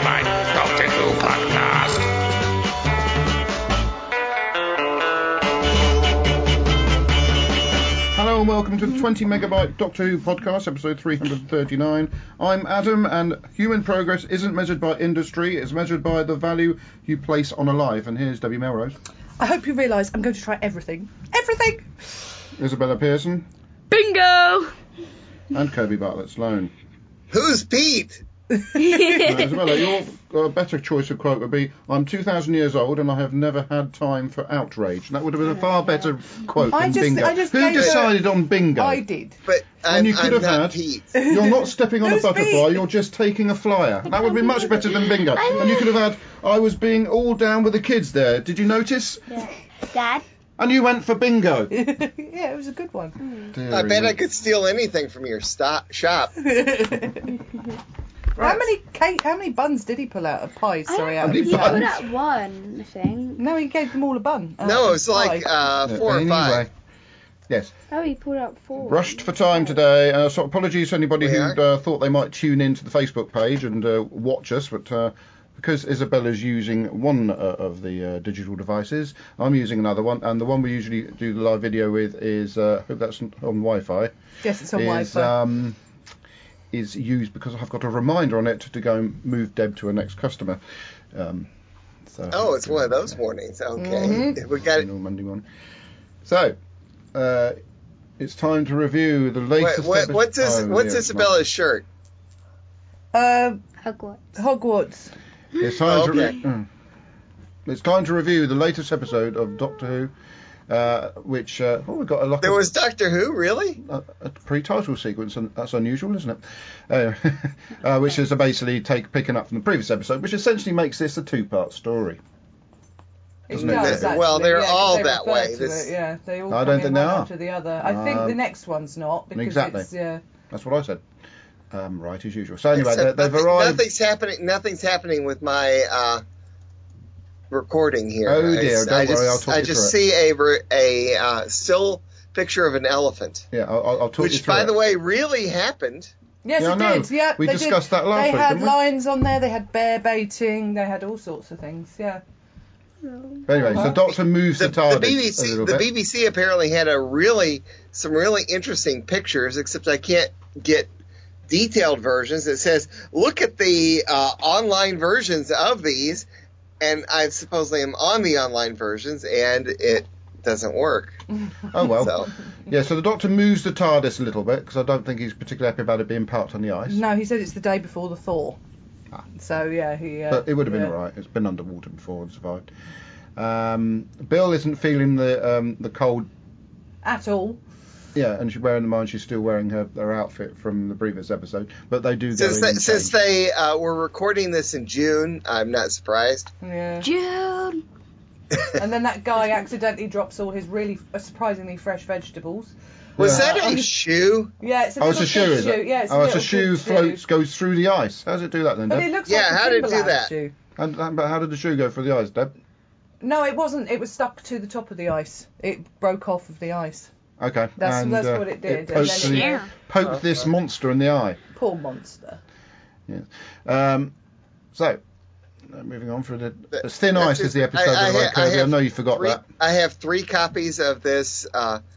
Megabyte Doctor Who podcast. Hello and welcome to the 20 Megabyte Doctor Who podcast, episode 339. I'm Adam, and human progress isn't measured by industry, it's measured by the value you place on a life. And here's Debbie Melrose. I hope you realise I'm going to try everything. Everything! Isabella Pearson. Bingo! And Kirby Bartlett Sloan. Who's Pete? Isabella, your better choice of quote would be, I'm 2,000 years old and I have never had time for outrage. And that would have been a far better quote than bingo. Who decided on bingo? I did. But And you could have not had, Pete. you're not stepping on a Who's butterfly, me? you're just taking a flyer. That would be much better than bingo. And you could have had, I was being all down with the kids there. Did you notice? Yeah. Dad? And you went for bingo. Yeah, it was a good one. Dearie I bet me. I could steal anything from your shop. How many buns did he pull out of pies? Sorry, out of many his buns? Put hand? up one, I think. No, he gave them all a bun. No, it was pie. like 4 or 5. Yes. Oh, he pulled up 4. Rushed for time today. So apologies to anybody who Yeah. thought they might tune in to the Facebook page and watch us, but because Isabella's using one of the digital devices, I'm using another one, and the one we usually do the live video with is, I hope that's on Wi-Fi. Yes, it's on Wi-Fi. Is used because I've got a reminder on it to go and move Deb to a next customer. So Oh, it's one of those mornings. Okay. We got it. Monday morning. So, it's time to review the latest. What's it's Isabella's shirt? Hogwarts. Hogwarts. It's time Okay. it's time to review the latest episode of Doctor Who, which we've got a lot. There of, was Doctor Who, really? a pre-title sequence, and that's unusual, isn't it? Which is basically picking up from the previous episode, which essentially makes this a two-part story. It Doesn't it? does, Well, actually, they're yeah, 'cause all they that refer way. to This- it, yeah, they all I come don't in think they one are. after the other. I think the next one's not because Exactly. it's yeah. That's what I said. Right as usual. So anyway, Except they've arrived. Nothing's happening with my recording here. Oh, dear, don't worry, I'll talk I you just through see a still picture of an elephant, Yeah, I'll talk you which, through by it. the way, really happened. Yes, Yeah, I it know. did. Yeah, We they discussed did. that last They week, had didn't we? lions on there. They had bear baiting. They had all sorts of things. Yeah. Anyway, so Doctor moves the, TARDIS a little The bit. BBC apparently had some really interesting pictures, except I can't get detailed versions. It says, look at the online versions of these, and I supposedly am on the online versions, and it doesn't work. Oh well. So, Yeah, so the Doctor moves the TARDIS a little bit because I don't think he's particularly happy about it being parked on the ice. No, he said it's the day before the thaw. Ah. So yeah, he. But it would have been yeah. all right. It's been underwater before and survived. Bill isn't feeling the cold. At all. Yeah, and she's bearing in mind she's still wearing her outfit from the previous episode. But they do go in and since change. they were recording this in June, I'm not surprised. Yeah. June! And then that guy accidentally drops all his really surprisingly fresh vegetables. Was Yeah. that a shoe? Yeah, it's a Oh, it's little a shoe, kid's is it? Yeah, it's Oh, it's a little shoe kid's floats, goes through the ice. How does it do that then, But Deb? it looks Yeah, like a how did it do Timberland that? shoe. But how did the shoe go through the ice, Deb? No, it wasn't. It was stuck to the top of the ice. It broke off of the ice. Okay. That's what it did. It poked, And then poked this monster in the eye. Poor monster. Yeah. So, moving on for the Thin Ice is the episode, by the way, Kirby. I know you forgot that. I have 3 copies of this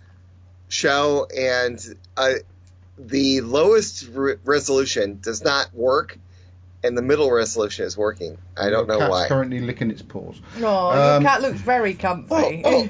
show, and the lowest resolution does not work, and the middle resolution is working. I don't know Cat's why. currently licking its paws. Oh, your cat looks very comfy. Oh.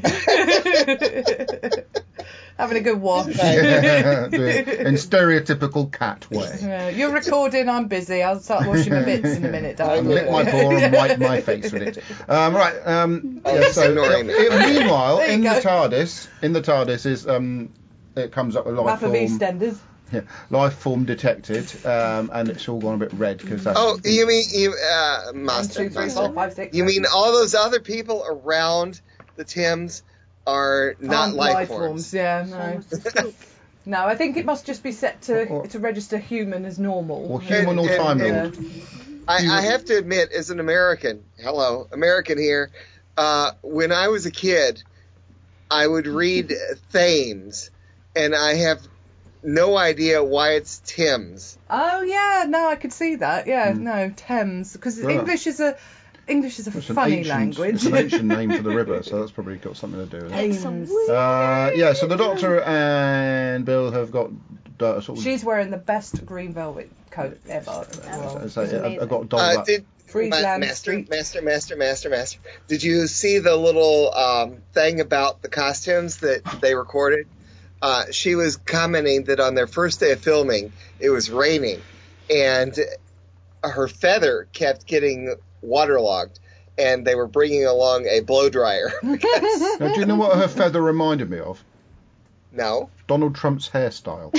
Having a good wash. In stereotypical cat way. Yeah, you're recording, I'm busy. I'll start washing my bits in a minute, I'll darling. lick my paw and wipe my face with it. Right. Yeah, so ignoring that. meanwhile, There you in the go. TARDIS is it comes up with life Map of form. EastEnders. Yeah, life form detected, and it's all gone a bit red because that's. Oh, you mean One, Master? 2, 3, 4, 5, 6. You mean all those other people around the Thames are not life forms? Yeah, no. No, I think it must just be set to register human as normal. Or human or And- Time Yeah. Lord. I have to admit, as an American, American here, when I was a kid, I would read Thames, and I have no idea why it's Thames. Oh yeah, no, I could see that. Yeah, no, Thames, because Right. English is a It's an funny ancient, language. It's an ancient name for the river, so that's probably got something to do with it. It's a Thames. weird- Yeah, so the Doctor and Bill have got sort of. She's wearing the best green velvet coat ever. Well, so It's amazing. I've got dolled up. Did Friesland Master. Street. Did you see the little thing about the costumes that they recorded? She was commenting that on their first day of filming, it was raining, and her feather kept getting waterlogged, and they were bringing along a blow dryer. Because, Now, do you know what her feather reminded me of? no? Donald Trump's hairstyle.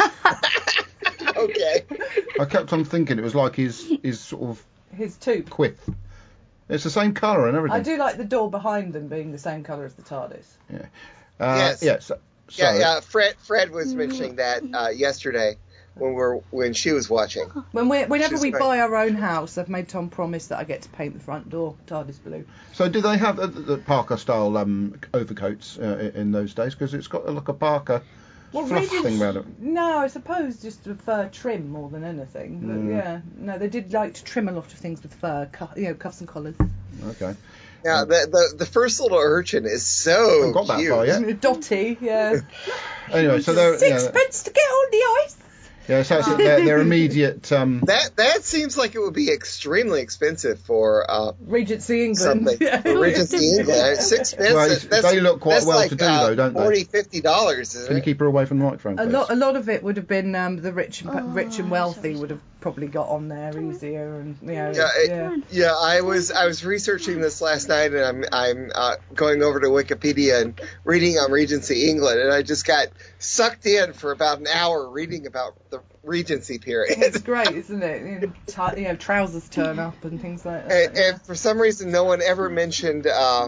Okay. I kept on thinking it was like his sort of His tube. quiff. It's the same colour and everything. I do like the door behind them being the same colour as the TARDIS. Yeah. Yes. Yeah. So, Yeah. Fred was mentioning that yesterday when she was watching. Whenever She's we great. buy our own house, I've made Tom promise that I get to paint the front door TARDIS blue. So do they have the Parker style overcoats in those days? Because it's got like a Parker fluff Regents- thing around it. No, I suppose just the fur trim more than anything. But yeah, no, they did like to trim a lot of things with fur, cuffs and collars. Okay. Now, the first little urchin is so Haven't got that cute. far yet. Dotty, yeah. Anyway, so they're Sixpence to get on the ice. yeah, so it's their immediate. That seems like it would be extremely expensive for Regency England. something. Yeah. For Regency England. $6. Well, they look quite that's well like, to do, though, don't they? $40-$50, isn't Can you it? keep her away from the microphone, A please? lot of it would have been the rich and wealthy sorry. would have probably got on there easier, and yeah, Yeah, I was researching this last night, and I'm going over to Wikipedia and reading on Regency England, and I just got sucked in for about an hour reading about the Regency period. It's great, isn't it? Trousers turn up and things like that. And for some reason, no one ever mentioned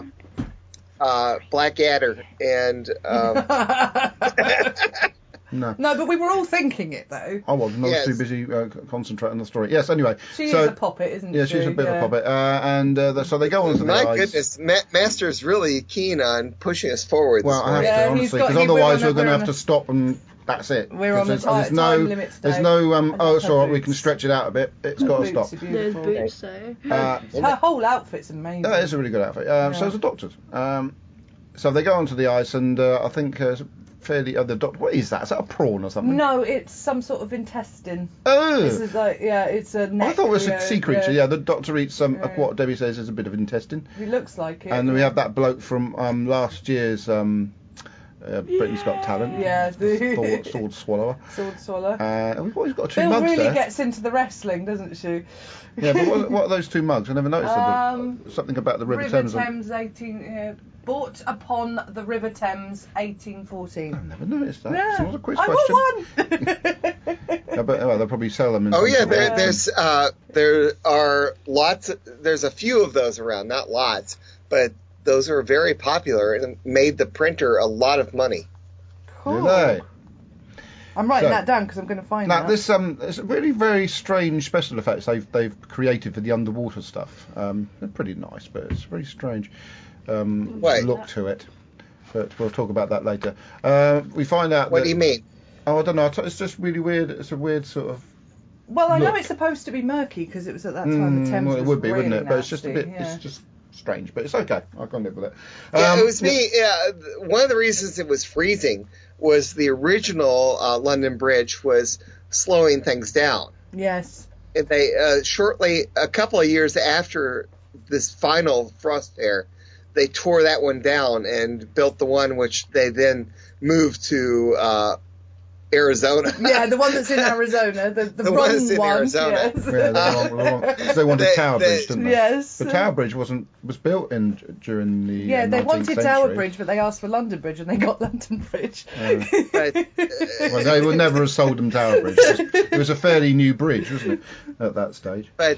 Blackadder and. No. No, but we were all thinking it though. I wasn't. I was Yes. too busy concentrating on the story. Yes. Anyway. She so, is a poppet, isn't she? Yeah, she's a bit of a puppet. And so they go on to the My ice. goodness, Master's really keen on pushing us forward. Well, this I have morning. Yeah, to, he's honestly, got- because we're otherwise on a- we're going to we're have on to a- stop and that's it. We're on the There's time no, limit today. there's no, I oh, love it's her all right, we boots. can stretch it out a bit. It's got to stop. Boots are Those beautiful. boots, though. Her whole outfit's amazing. Yeah, it's a really good outfit. So is the Doctor's. So they go onto the ice, and I think fairly. The Doctor. What is that? Is that a prawn or something? No, it's some sort of intestine. Oh. This is like, it's a neck. I thought it was a sea creature. Yeah, the Doctor eats Yeah. what Debbie says is a bit of intestine. He looks like it. And we have that bloke from last year's Britain's Got Talent. Yeah, Sword Swallower. Sword Swallower. We've got two Bill mugs really there. gets into the wrestling, doesn't she? Yeah, but what are those two mugs? I never noticed something about the River Thames. 18 bought upon the River Thames 1814. I never noticed that. Yeah. It's not a quiz I question. want one. Yeah, but they'll probably sell them. In Oh some yeah, sort of- there are lots. There's a few of those around, not lots, but those are very popular and made the printer a lot of money. Cool. Do they? I'm writing So- that down because I'm going to find Now that. this it's really very strange special effects they've created for the underwater stuff. They're pretty nice, but it's very strange Right. look to it. But we'll talk about that later. We find out. What that, do you mean? Oh, I don't know. It's just really weird. It's a weird sort of. Well, I know look. it's supposed to be murky because it was at that time the Thames well, it was would be, really wouldn't it? But it's just a nasty, bit. yeah. It's just strange, but it's okay. I can live with it. Yeah, it was me. Yeah, one of the reasons it was freezing was the original London Bridge was slowing things down. Yes. And they shortly, a couple of years after this final frost tear, they tore that one down and built the one which they then moved to Arizona. Yeah, the one that's in Arizona, the The one that's in one. Arizona. Yes. Yeah, the wrong, 'cause they wanted Tower Bridge, didn't they? Yes. The Tower Bridge was built during the Yeah, they 19th wanted century. Tower Bridge, but they asked for London Bridge, and they got London Bridge. But, Well, they would never have sold them Tower Bridge. It was a fairly new bridge, wasn't it, at that stage? but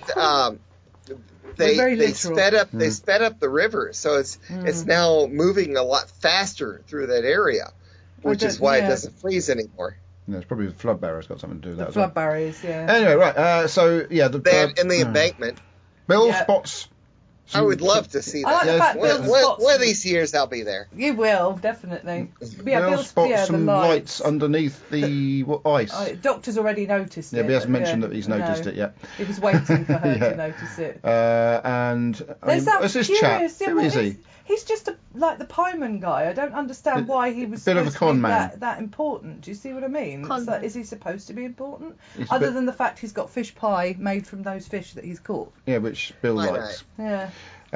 We're very they literal. sped up the river, so it's now moving a lot faster through that area, which is why it doesn't freeze anymore. Yeah, it's probably the flood barrier's got something to do with The that. as flood well. barriers, yeah. Anyway, right. So yeah, That and the embankment. Bill Yeah. spots I would love to see I like that. the fact Bill spots. One of these years I'll be there. You will, definitely. Yeah, Bill Bill's, spots yeah, some the lights underneath the ice. Doctor's already noticed it. Yeah, but he hasn't but, mentioned that he's noticed no. it yet. He was waiting for her Yeah. to notice it. And I There's mean, that what's this curious, chap? yeah, Who what is he? He's just like the pieman guy. I don't understand why he was Bit of a supposed con to be man. that important. Do you see what I mean? Con It's like, man. is he supposed to be important? He's a Other bit- than the fact he's got fish pie made from those fish that he's caught. Yeah, which Bill Why likes. Yeah.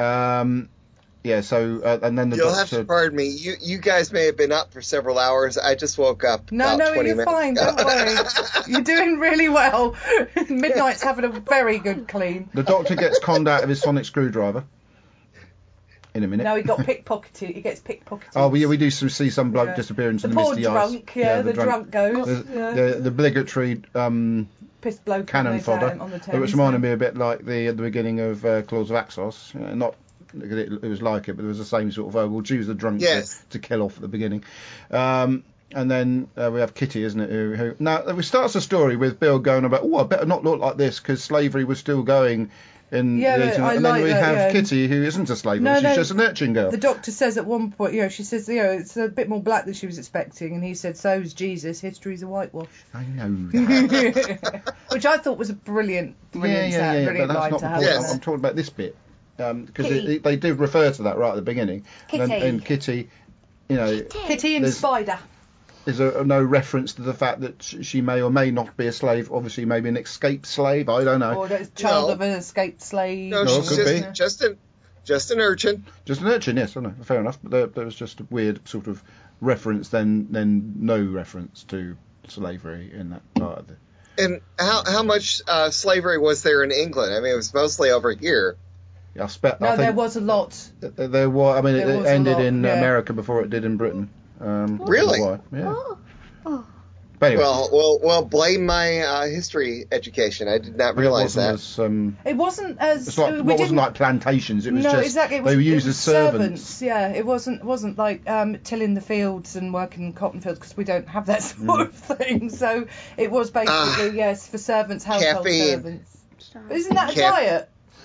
Yeah, so and then the You'll doctor. have to pardon me. You guys may have been up for several hours. I just woke up No, about 20 you're minutes fine. ago. Don't worry. You're doing really well. Midnight's having a very good clean. The doctor gets conned out of his sonic screwdriver. In a minute. No, he got pickpocketed. He gets pickpocketed. Oh, we do see some bloke Yeah. disappear into The the poor misty drunk, ice. yeah, the drunk goes. The obligatory Pissed bloke cannon on the fodder, on the which Thames, reminded yeah. me a bit like at the beginning of Claws of Axos. Not it was like it, but it was the same sort of. We'll choose the drunk Yes. to kill off at the beginning. And then we have Kitty, isn't it? Who now it starts the story with Bill going about, I better not look like this because slavery was still going. Yeah, the but 18th. I And then like we that, have yeah. Kitty, who isn't a slave, No, she's no. just an urchin girl. The doctor says at one point, she says, it's a bit more black than she was expecting, and he said, so's Jesus, history's a whitewash. I know that. Which I thought was a brilliant yeah, brilliant but that's line not to the have. point. in Yes. there. I'm talking about this bit because Kitty. they did refer to that right at the beginning. Kitty. And Kitty, Kitty and There's- Spider. is no reference to the fact that she may or may not be a slave. Obviously, maybe an escaped slave. I don't know. Or a child No. of an escaped slave. No, No, she's could be. just an urchin. Just an urchin, yes, I know. Fair enough. But there was just a weird sort of reference, then no reference to slavery in that part of it. And how much slavery was there in England? I mean, it was mostly over here. I No, think there was a lot. There was. I mean, There it was a ended lot, in yeah. America before it did in Britain. Really? Why? Yeah. Oh. But anyway, Well, blame my history education. I did not realize it that. wasn't It wasn't as... as it wasn't like plantations. It was no, just exactly. It was, they were it used was as servants. Yeah, it wasn't like tilling the fields and working in cotton fields because we don't have that sort of thing. So it was basically yes for servants, household Caffeine. servants. But isn't that a Caff-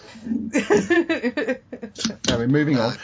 diet? Anyway, moving on.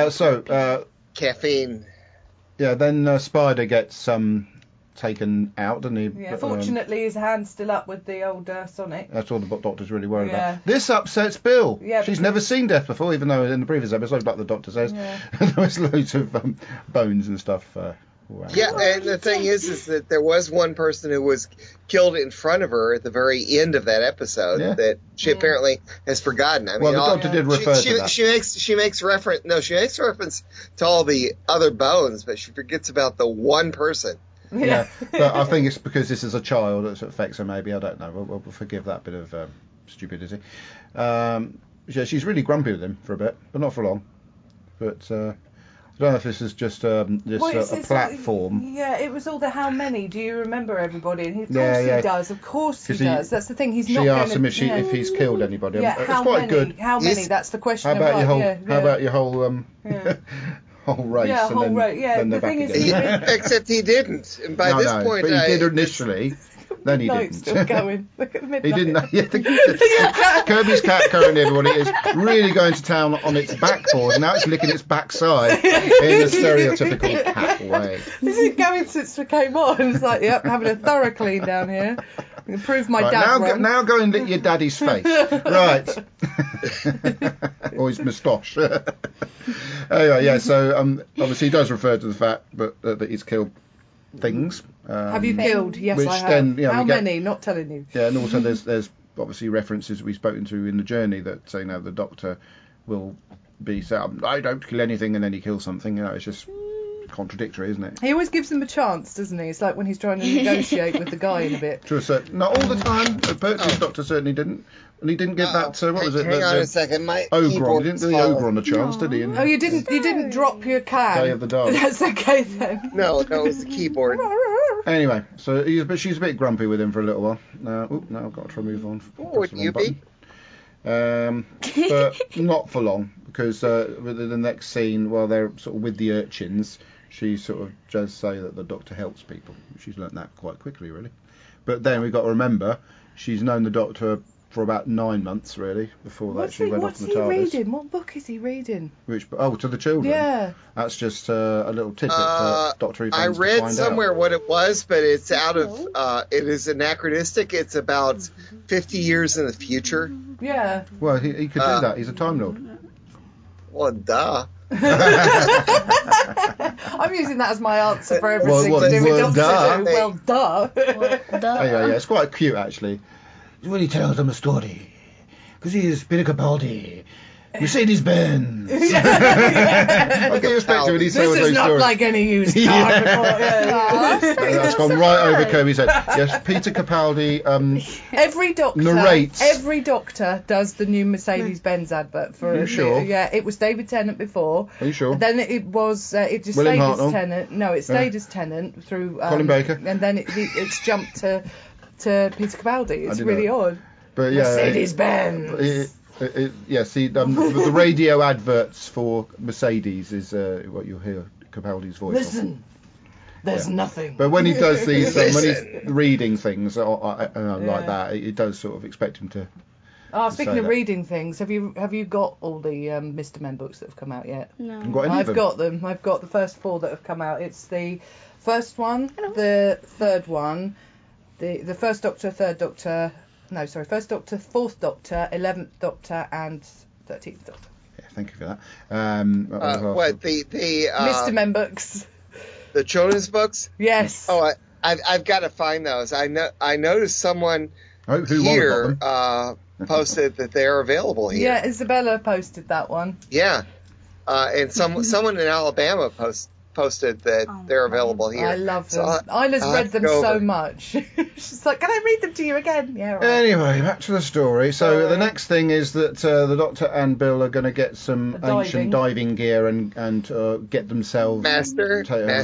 Caffeine. Yeah, then Spider gets taken out, doesn't he? Yeah, fortunately his hand's still up with the old Sonic. That's all the doctor's really worried Yeah. about. This upsets Bill. Yeah, She's because- never seen death before, even though in the previous episode, like the doctor says, Yeah. there was loads of bones and stuff. All around. Yeah, and the thing is that there was one person who was killed in front of her at the very end of that episode Yeah. that she apparently has forgotten. I mean, Well, the all- doctor did refer she, to that. She makes reference. No, she makes reference to all the other bones, but she forgets about the one person. Yeah, but I think it's because this is a child that affects her. Maybe I don't know. We'll forgive that bit of stupidity. Yeah, she's really grumpy with him for a bit, but not for long. But I don't know if this is just a platform. Yeah, it was all the how many. Do you remember everybody? And of course Yeah. he does. Of course he 'Cause he- does. That's the thing. He's She not asked going him to. if he's killed anybody. Yeah, It's how quite many? good. How many? Yes. That's the question. How about right, your whole? yeah, How yeah. about your whole Yeah. whole race? Yeah, and whole then, race, yeah, then the they're thing back is, again. Except he didn't. And by No, this no, point, but he did initially. Then he Midnight's didn't. still going. Look at the midnight. He didn't. Yeah, Kirby's cat currently, everybody, is really going to town on its back paws. Now it's licking its backside in a stereotypical cat way. This is going since we came on. It's like, yep, having a thorough clean down here. I'm going to prove my Right, dad wrong. now go and lick your daddy's face. Right. Or his moustache. Anyway, yeah, so obviously he does refer to the fact that he's killed things. Have you killed? Yes, which I have. then, How we get- many? Not telling you. Yeah, and also there's obviously references we've spoken to in the journey that the doctor will be saying, I don't kill anything, and then he kills something. It's just contradictory, isn't it? He always gives them a chance, doesn't he? It's like when he's trying to negotiate with the guy in a bit. To a certain, not all the time. This doctor certainly didn't, and he didn't give that. What was it? Hang on a second. My Ogron. keyboard He didn't is give the falling. Ogron a chance, did he? Oh, you didn't drop your can. Day of the Dog. That's okay then. No, it was the keyboard. Anyway, so she's a bit grumpy with him for a little while. Now I've got to try and move on. Press the wrong you be? button. But not for long, because within the next scene, while they're sort of with the urchins, she sort of does say that the doctor helps people. She's learnt that quite quickly, really. But then we've got to remember, she's known the doctor for about 9 months really before they What's actually he, went off what's on he the TARDIS. reading? What book is he reading? To the children. Yeah. That's just a little tidbit for Doctor Who I fans to read find somewhere out. what it was, but it's out of. It is anachronistic. It's about 50 years in the future. Yeah. Well, he could do that. He's a Time Lord. Well, duh. I'm using that as my answer for everything Well, to do with well, Doctor Who. duh. Well, duh. Yeah, it's quite cute actually. When he tells them a story, because he is Peter Capaldi, Mercedes-Benz. Okay, especially when he This tells is those not stories. like any used car Yeah. report. Yeah. That's gone right over Kirby's head. Yes, Peter Capaldi. Every doctor does the new Mercedes-Benz advert for Are you sure? Yeah, it was David Tennant before. Are you sure? Then it was it just William stayed Hartnell? as Tennant. No, it stayed as Tennant through Colin Baker? and then it's jumped to Peter Capaldi. It's didn't really know. odd. But yeah, Mercedes-Benz. the radio adverts for Mercedes is what you'll hear Capaldi's voice. Listen, there's nothing. But when he does these, when Listen. he's reading things like that, it does sort of expect him to. Speaking say of that. reading things, have you got all the Mr. Men books that have come out yet? No. Got any of I've them? got them. I've got the first 4 that have come out. It's the first one, the third one, the first Doctor, third Doctor. No, sorry, first Doctor, fourth Doctor, 11th Doctor, and 13th Doctor. Yeah, thank you for that. What the Mr. Men books. the children's books? Yes. Oh, I've got to find those. I noticed someone Who here got them? posted that they're available here. Yeah, Isabella posted that one. Yeah. And someone in Alabama posted that they're available here. I love So them. Isla's I'll read have to them go so over. much. She's like, can I read them to you again? Yeah, right. Anyway, back to the story. So the next thing is that the Doctor and Bill are going to get some Diving. ancient diving gear and get themselves. Master.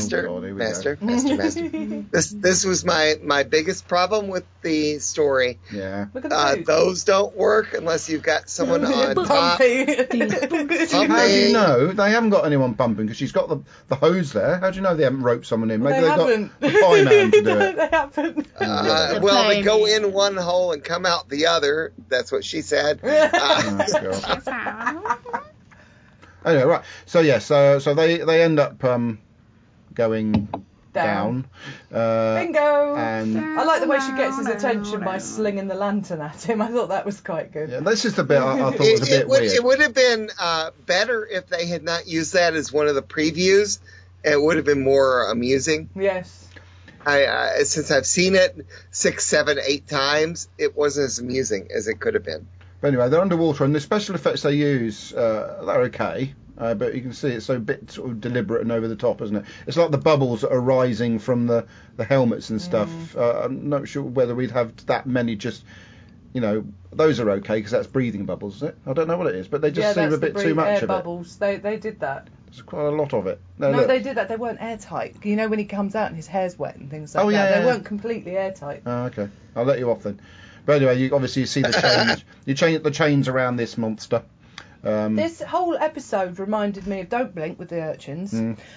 This was my biggest problem with the story. Yeah. Look at the boobs. Those don't work unless you've got someone on top. Pumpy. How do you know they haven't got anyone pumping? Because she's got the hose there. How do you know they haven't roped someone in? Maybe They they've haven't. got the fireman to do No, it. they haven't. Well, they go in one hole and come out the other. That's what she said. Oh, God. Anyway, right. So yes, so they end up going down. Bingo. And I like the way she gets his attention by slinging the lantern at him. I thought that was quite good. yeah, this is the bit I thought was a bit weird. It would have been better if they had not used that as one of the previews. It would have been more amusing. Yes. Since I've seen it 6, 7, 8 times, it wasn't as amusing as it could have been. But anyway, they're underwater, and the special effects they use, they're okay. But you can see it's so a bit sort of deliberate and over the top, isn't it? It's like the bubbles that are rising from the helmets and stuff. I'm not sure whether we'd have that many just, those are okay because that's breathing bubbles, is it? I don't know what it is, but they just seem a bit too much air of bubbles. They did that. it. There's quite a lot of it. No, they did that. They weren't airtight. You know when he comes out and his hair's wet and things like Oh, that. yeah, They yeah. weren't completely airtight. Oh, okay. I'll let you off then. But anyway, you see the change. You change the chains around this monster. This whole episode reminded me of Don't Blink with the urchins,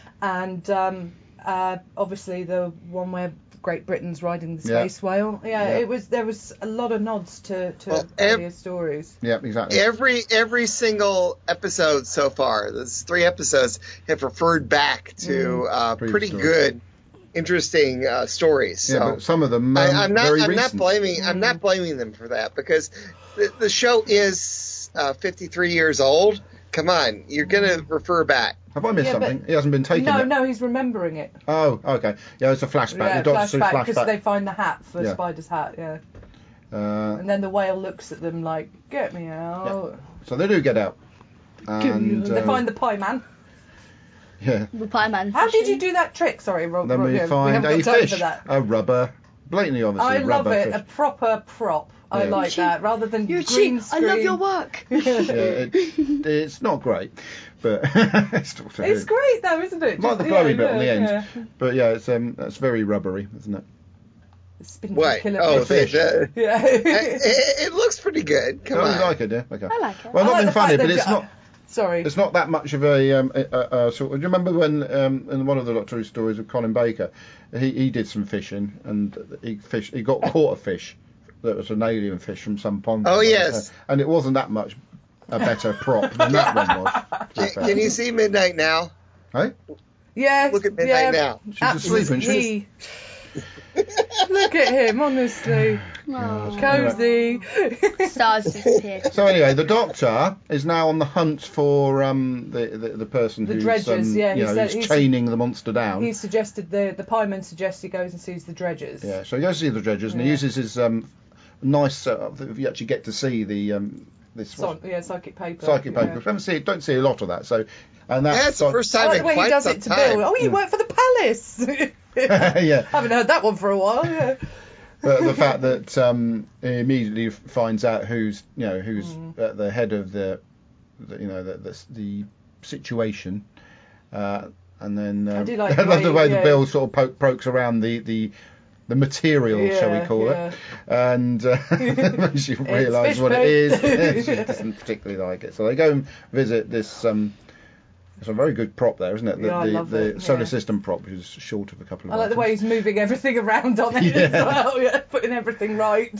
and obviously the one where Great Britain's riding the space whale. Yeah, Yeah. there was a lot of nods to Well, earlier stories. Yeah, exactly. Every single episode so far, there's 3 episodes, have referred back to Previous pretty stories. good, interesting stories. Yeah, So but some of them I'm very not recent. blaming them for that because the show is 53 years old. Come on, you're gonna refer back. Have I missed Yeah, something? but- He hasn't been taken yet. No, he's remembering it. Oh, okay. Yeah, it's a flashback. Yeah, the Doctor flashback because flashback. they find the hat for Yeah. Spider's hat. Yeah, Uh, and then the whale looks at them like, "Get me out." so they do get out. And They find the pie man. yeah. The pie man. How did you do that trick? Sorry, Rob. Then we find haven't a got time fish, for that. a rubber, blatantly obviously I love rubber it. fish. A proper prop. I Yeah. like that rather than You're green cheap. screen. I love your work. Yeah, it's not great, but it's Doctor Who. It's great though, isn't it? Like the Just- glowy bit on the end, yeah. but yeah, it's very rubbery, isn't it? Spin What? killer Oh, fish. Yeah. it looks pretty good. Come Oh, on. you like it, yeah? Okay. I like it. Well, I not like being the funny, fact but they've it's got- not. Sorry. It's not that much of a sort of. Do you remember when in one of the Doctor Who stories with Colin Baker, he did some fishing and he got caught a fish that was an alien fish from some pond. Oh, yes. And it wasn't that much a better prop than that one was. Can you see Midnight Now? Hey? Yeah. Look at Midnight yeah, Now. She's asleep, isn't she? he- Look at him, honestly. Oh. Cozy. Stars disappeared. So anyway, the Doctor is now on the hunt for the person The who's dredgers, yeah, he said who's he's- chaining the monster down. He suggested the pieman suggests he goes and sees the dredgers. Yeah, so he goes to see the dredgers and he Yeah. uses his nice. You actually get to see the this Psychic paper. psychic yeah. paper. Don't see a lot of that. So and that's That's the first time I like in the way he quite does some it to time. Bill. Oh, you work for the palace. yeah. Haven't heard that one for a while. Yeah. But the fact that he immediately finds out who's at the head of the situation, and then I do like I love the way yeah. the Bill sort of pokes around the material, shall we Yeah, call yeah. it, and makes you realise fish what poop. it is. She doesn't particularly like it, so they go and visit this. It's a very good prop there, isn't it? Yeah, I love the it, solar yeah. system prop, which is short of a couple of. I like the way items. he's moving everything around on it Yeah. as well. Yeah, putting everything right.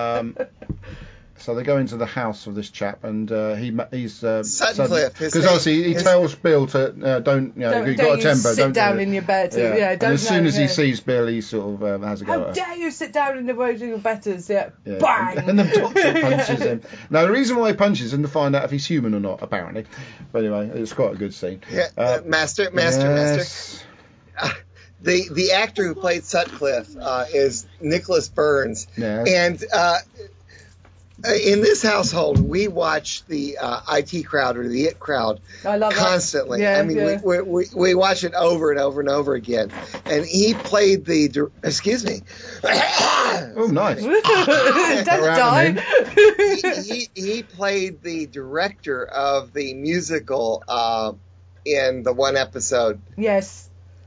So they go into the house of this chap, and he's Sutcliffe, his because obviously he his- tells Bill to don't you've got a temper, sit don't down do it. in your bed. Yeah. Yeah, And don't. as soon as he yeah. sees Bill, he sort of has a go How at her. dare you sit down in the way of your betters? Yeah. Yeah. Bang! And the Doctor punches him. Now the reason why he punches him to find out if he's human or not, apparently. But anyway, it's quite a good scene. Yeah, Master. Yes. The actor who played Sutcliffe is Nicholas Burns, Yeah. and in this household we watch the IT crowd or the IT crowd I love that. constantly. Yeah, I mean, yeah. we watch it over and over and over again. And he played excuse me. Oh, nice. Don't Around die. he played the director of the musical in the one episode. Yes.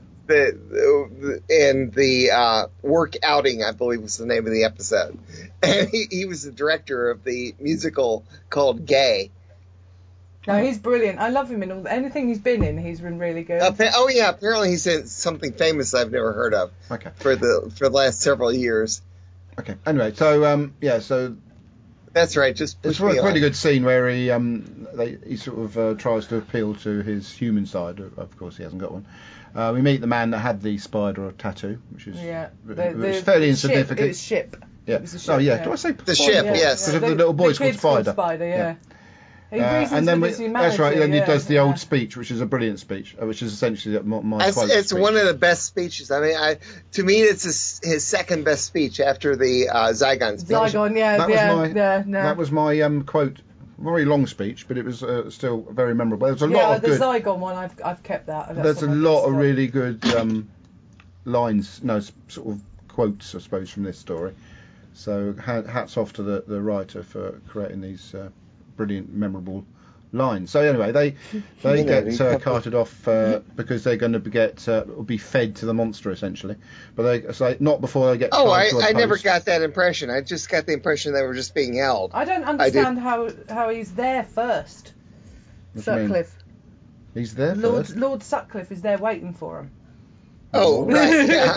In the work outing, I believe was the name of the episode, and he was the director of the musical called Gay. No, he's brilliant. I love him in anything he's been in. He's been really good. Oh yeah, apparently he's in something famous I've never heard of Okay. for the last several years. Okay. Anyway, so so That's right. Just it's push a me really on. good scene where he sort of tries to appeal to his human side. Of course, he hasn't got one. We meet the man that had the spider tattoo, which is Yeah. which is fairly insignificant. It was ship. Yeah. It was a ship, Oh yeah. yeah. Do I say The ship, spider? yes. Because the little boy's called kid's called Spider. yeah. He reasons And then with his that's right. humanity, Then he yeah, does the yeah. old speech, which is a brilliant speech, which is essentially my quote. It's speech. one of the best speeches. I mean, to me, it's his second best speech after the Zygon speech. Zygon, yeah, That was yeah, my yeah, no. that was my quote. Very long speech, but it was still very memorable. There's a Yeah, lot of the good. Zygon one, I've kept that. That's There's a one my lot of best, really good lines, sort of quotes, I suppose, from this story. So hats off to the writer for creating these brilliant, memorable lines. So anyway, they get carted off because they're going to be fed to the monster essentially, but they say not before they get. Oh, tied to a I never post. got that impression. I just got the impression they were just being held. I don't understand how he's there first. What do you mean? Sutcliffe. He's there first. Lord Sutcliffe is there waiting for him. Oh, right. Yeah.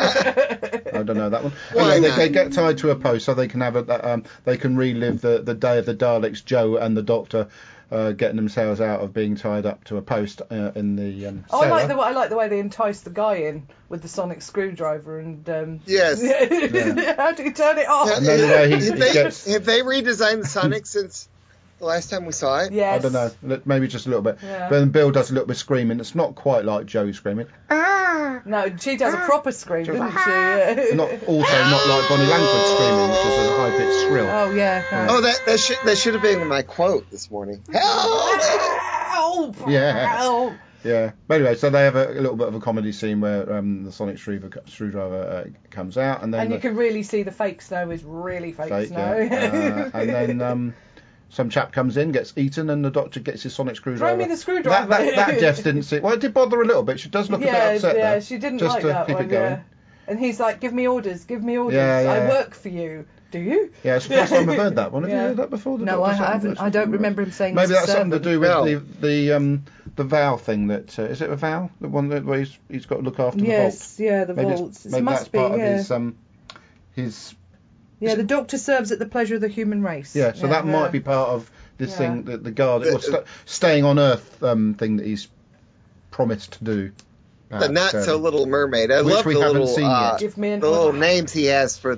I don't know that one. Why Anyway, not? they get tied to a post so they can have they can relive the day of the Daleks, Joe and the Doctor getting themselves out of being tied up to a post in the Oh, I cellar. like the way they entice the guy in with the sonic screwdriver and. Yes. Yeah. How do you turn it off? And then the way he Have they gets. have they redesigned the Sonic since the last time we saw it? Yes. I don't know, maybe just a little bit. Yeah. But then Bill does a little bit of screaming. It's not quite like Joe screaming. No, she does a proper scream, doesn't she? Yeah. Not like Bonnie Langford screaming, which is a high pitched shrill. Oh yeah. No. Oh, that should have been my quote this morning. Help! Help! Yeah. Help! Yeah. But anyway, so they have a little bit of a comedy scene where the sonic screwdriver comes out, and then And you can really see the fake snow is really fake, fake, snow. yeah. And then some chap comes in, gets eaten, and the Doctor gets his sonic screwdriver. Throw me the screwdriver. That Jeff didn't see. Well, it did bother her a little bit. She does look a bit upset yeah, there. she didn't just like to that keep one. it going. Yeah. And he's like, give me orders. Yeah, yeah. I work for you. Do you? Yeah, it's the first time I've heard that one. Have you Yeah. heard that before? The No, Doctor I saying haven't. that? I don't remember him saying Maybe it's a that's something to do with servant. the vow thing. That is it a vow? The one that where he's got to look after the vault. Yes, yeah, the Maybe vaults. It maybe must that's be, part yeah. of his Yeah, the Doctor serves at the pleasure of the human race. Yeah, so that might be part of this Yeah. thing, the guard, staying on Earth thing that he's promised to do. The perhaps, Not So Kirby. Little Mermaid. I Which love we the haven't little seen yet. Give me an the little order. names he has for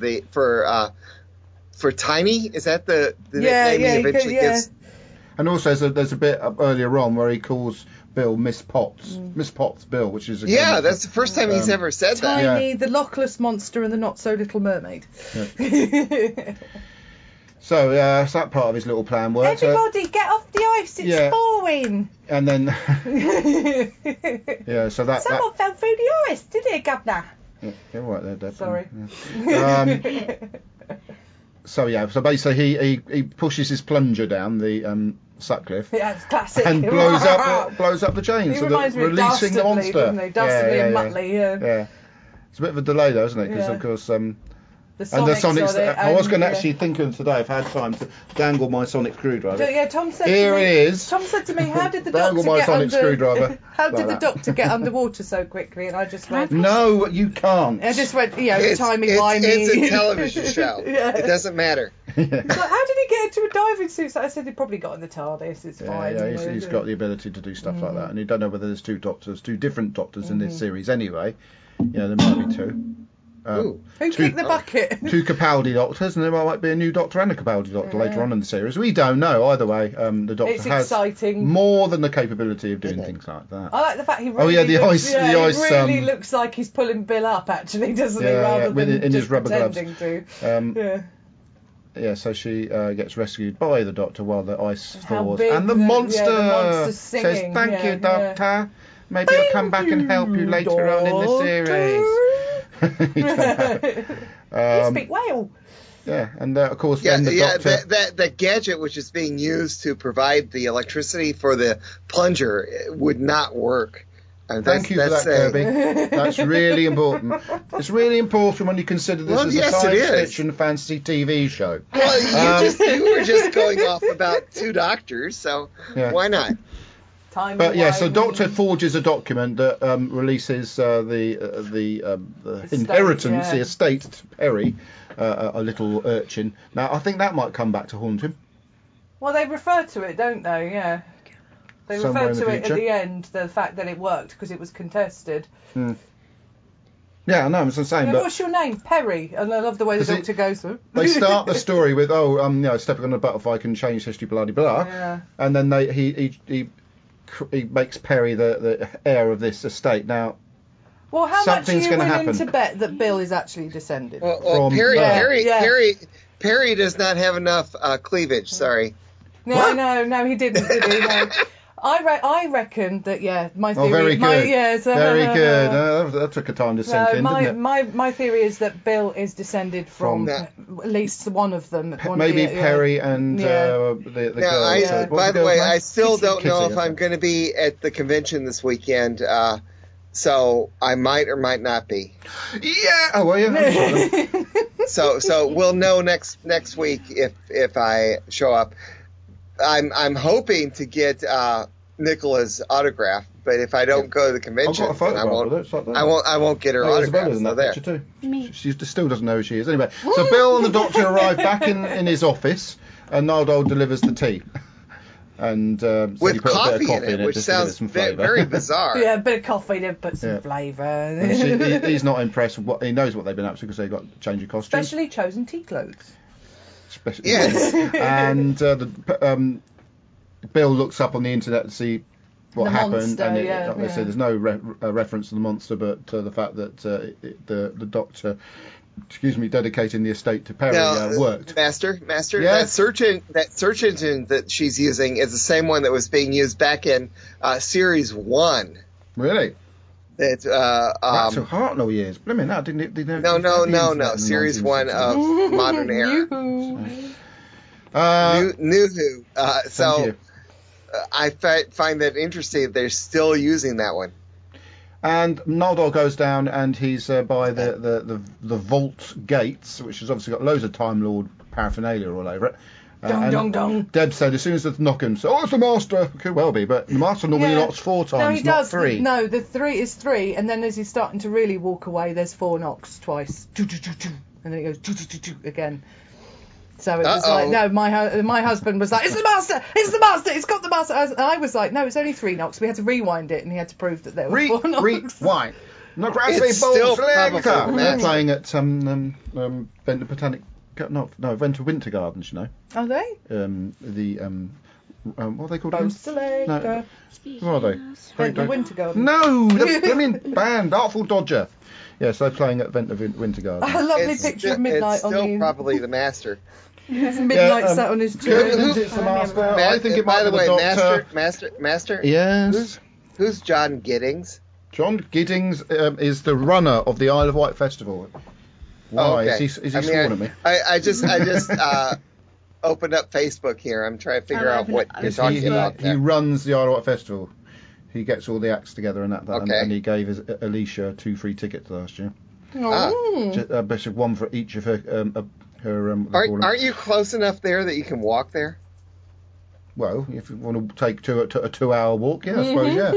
Tiny. Is that the nickname he eventually gives? And also there's a bit up earlier on where he calls Bill Miss Potts. Miss Potts Bill, which is Yeah, that's the first time he's ever said that. Tiny, the Loch Ness Monster, and the Not So Little Mermaid. So that part of his little plan works. Everybody, get off the ice, it's thawing. And then so that Someone fell through the ice, did it, Governor? you're right there, Deb. Sorry. So basically he pushes his plunger down the Sutcliffe. Yeah, it's classic. And blows up the chain, He so reminds me of releasing the Dastardly, monster. doesn't he? Dastardly and Muttley, Yeah. It's a bit of a delay though, isn't it? Because of course the and the Sonics Sonics. on it, I was going to and, actually think of today if I had time to dangle my sonic screwdriver. Yeah, Tom said Here to me, it is. Tom said to me, how did the Dangle Doctor my get sonic under... screwdriver. How like did the that. Doctor get underwater so quickly? And I just went... No, you can't. I just went, It's timey-wimey. a television show. Yeah. It doesn't matter. He's like, how did he get into a diving suit? So I said he probably got in the TARDIS. It's fine. Yeah, you know, he's got the ability to do stuff like that, and you don't know whether there's two different doctors in this series anyway. There might be two. Ooh. Who kicked the bucket? Two Capaldi doctors, and there might be a new Doctor and a Capaldi doctor later on in the series. We don't know either way. The Doctor It's has exciting. more than the capability of doing things like that. I like the fact he really the looks, ice, he really looks like he's pulling Bill up, actually, doesn't he? Rather with- than in just his rubber gloves. pretending to. Yeah, so she gets rescued by the Doctor while the ice How thaws, big and the the monster monster's says, singing, "Thank you, yeah. Doctor. Maybe I'll come back and help you later on in the series." He's fantastic. You speak whale. Yeah, and of course Yeah, then the Doctor. that gadget which is being used to provide the electricity for the plunger would not work. Thank you for that, Kirby. That's really important. It's really important when you consider this as a science fiction fantasy TV show. Well, you were just going off about two doctors, so why not? So Doctor forges a document that releases the inheritance, the estate to Perry, a little urchin. Now, I think that might come back to haunt him. Well, they refer to it, don't they? Yeah. They Somewhere refer in to the it at future. the end, the fact that it worked because it was contested. Yeah, I know, it's the same. Yeah, But what's your name? Perry. And I love the way the Doctor goes through. they start the story with, stepping on a butterfly can change history, blah blah blah, Yeah. and then he makes Perry the heir of this estate. Now, Well, how much are something's you gonna willing happen. to bet that Bill is actually descended? Well, From Perry does not have enough cleavage. Sorry. No, he didn't, did he? No. I reckon that, my theory... very good. Very good. That took a time to sink in, didn't it? My theory is that Bill is descended from at least one of them. Maybe Perry and the girl. By the way, I still don't know Kitty, if I'm going to be at the convention this weekend, so I might or might not be. Yeah. Oh well, yeah. So we'll know next week if I show up. I'm hoping to get Nicola's autograph, but if I don't go to the convention, I've got a photograph with it. It's like that. I won't get her autograph. Isabella's in that there. picture too. She still doesn't know who she is. Anyway, so Bill and the Doctor arrive back in his office, and Nardole delivers the tea. And with he put a bit of coffee in it, which just to give sounds some flavour. very bizarre. Yeah, a bit of coffee to put some flavour. And he's not impressed with what he knows what they've been up to because they got to change of costume. Specially chosen tea clothes. Yes. And Bill looks up on the internet to see what happened, monster, and yeah, they say there's no reference to the monster, but the fact that the Doctor, dedicating the estate to Perry worked. Master, Yes? that search engine that she's using is the same one that was being used back in Series 1. Really? That Back to Hartnell years. Blimey, no, didn't no. Series 1 of Modern Era. New Who. Thank you. I find that interesting that they're still using that one. And Nardole goes down, and he's by the vault gates, which has obviously got loads of Time Lord paraphernalia all over it. Dong. Deb said as soon as the knocking, it's the Master. Could well be, but the Master normally knocks 4 times, no, he not does. 3. No, the 3 is 3, and then as he's starting to really walk away, there's 4 knocks twice. and then it goes again. So it was like, no, my husband was like, it's the master, it's got the master. I was like, no, it's only 3 knocks. We had to rewind it, and he had to prove that there were 4 knocks. Rewind. It's still probably They're playing at Venter Botanic, Venter Winter Gardens, you know. Are they? What are they called? Boselega. What are they? Venter Winter Garden. No, the band, Artful Dodger. Yes, they're playing at Venter Winter Gardens. A lovely picture of Midnight it's on still the... probably the master. Midnight sat on his chair. It's the master. I think it might By the be way, the doctor. master. Yes. Who's John Giddings? John Giddings is the runner of the Isle of Wight Festival. Why? Oh, okay. Is he sworn at me? I just opened up Facebook here. I'm trying to figure out what you're talking about. He runs the Isle of Wight Festival. He gets all the acts together and that, and he gave Alicia 2 free tickets last year. Basically one for each of her. Aren't you close enough there that you can walk there? Well, if you want to take a 2-hour walk, yeah, I suppose, yeah.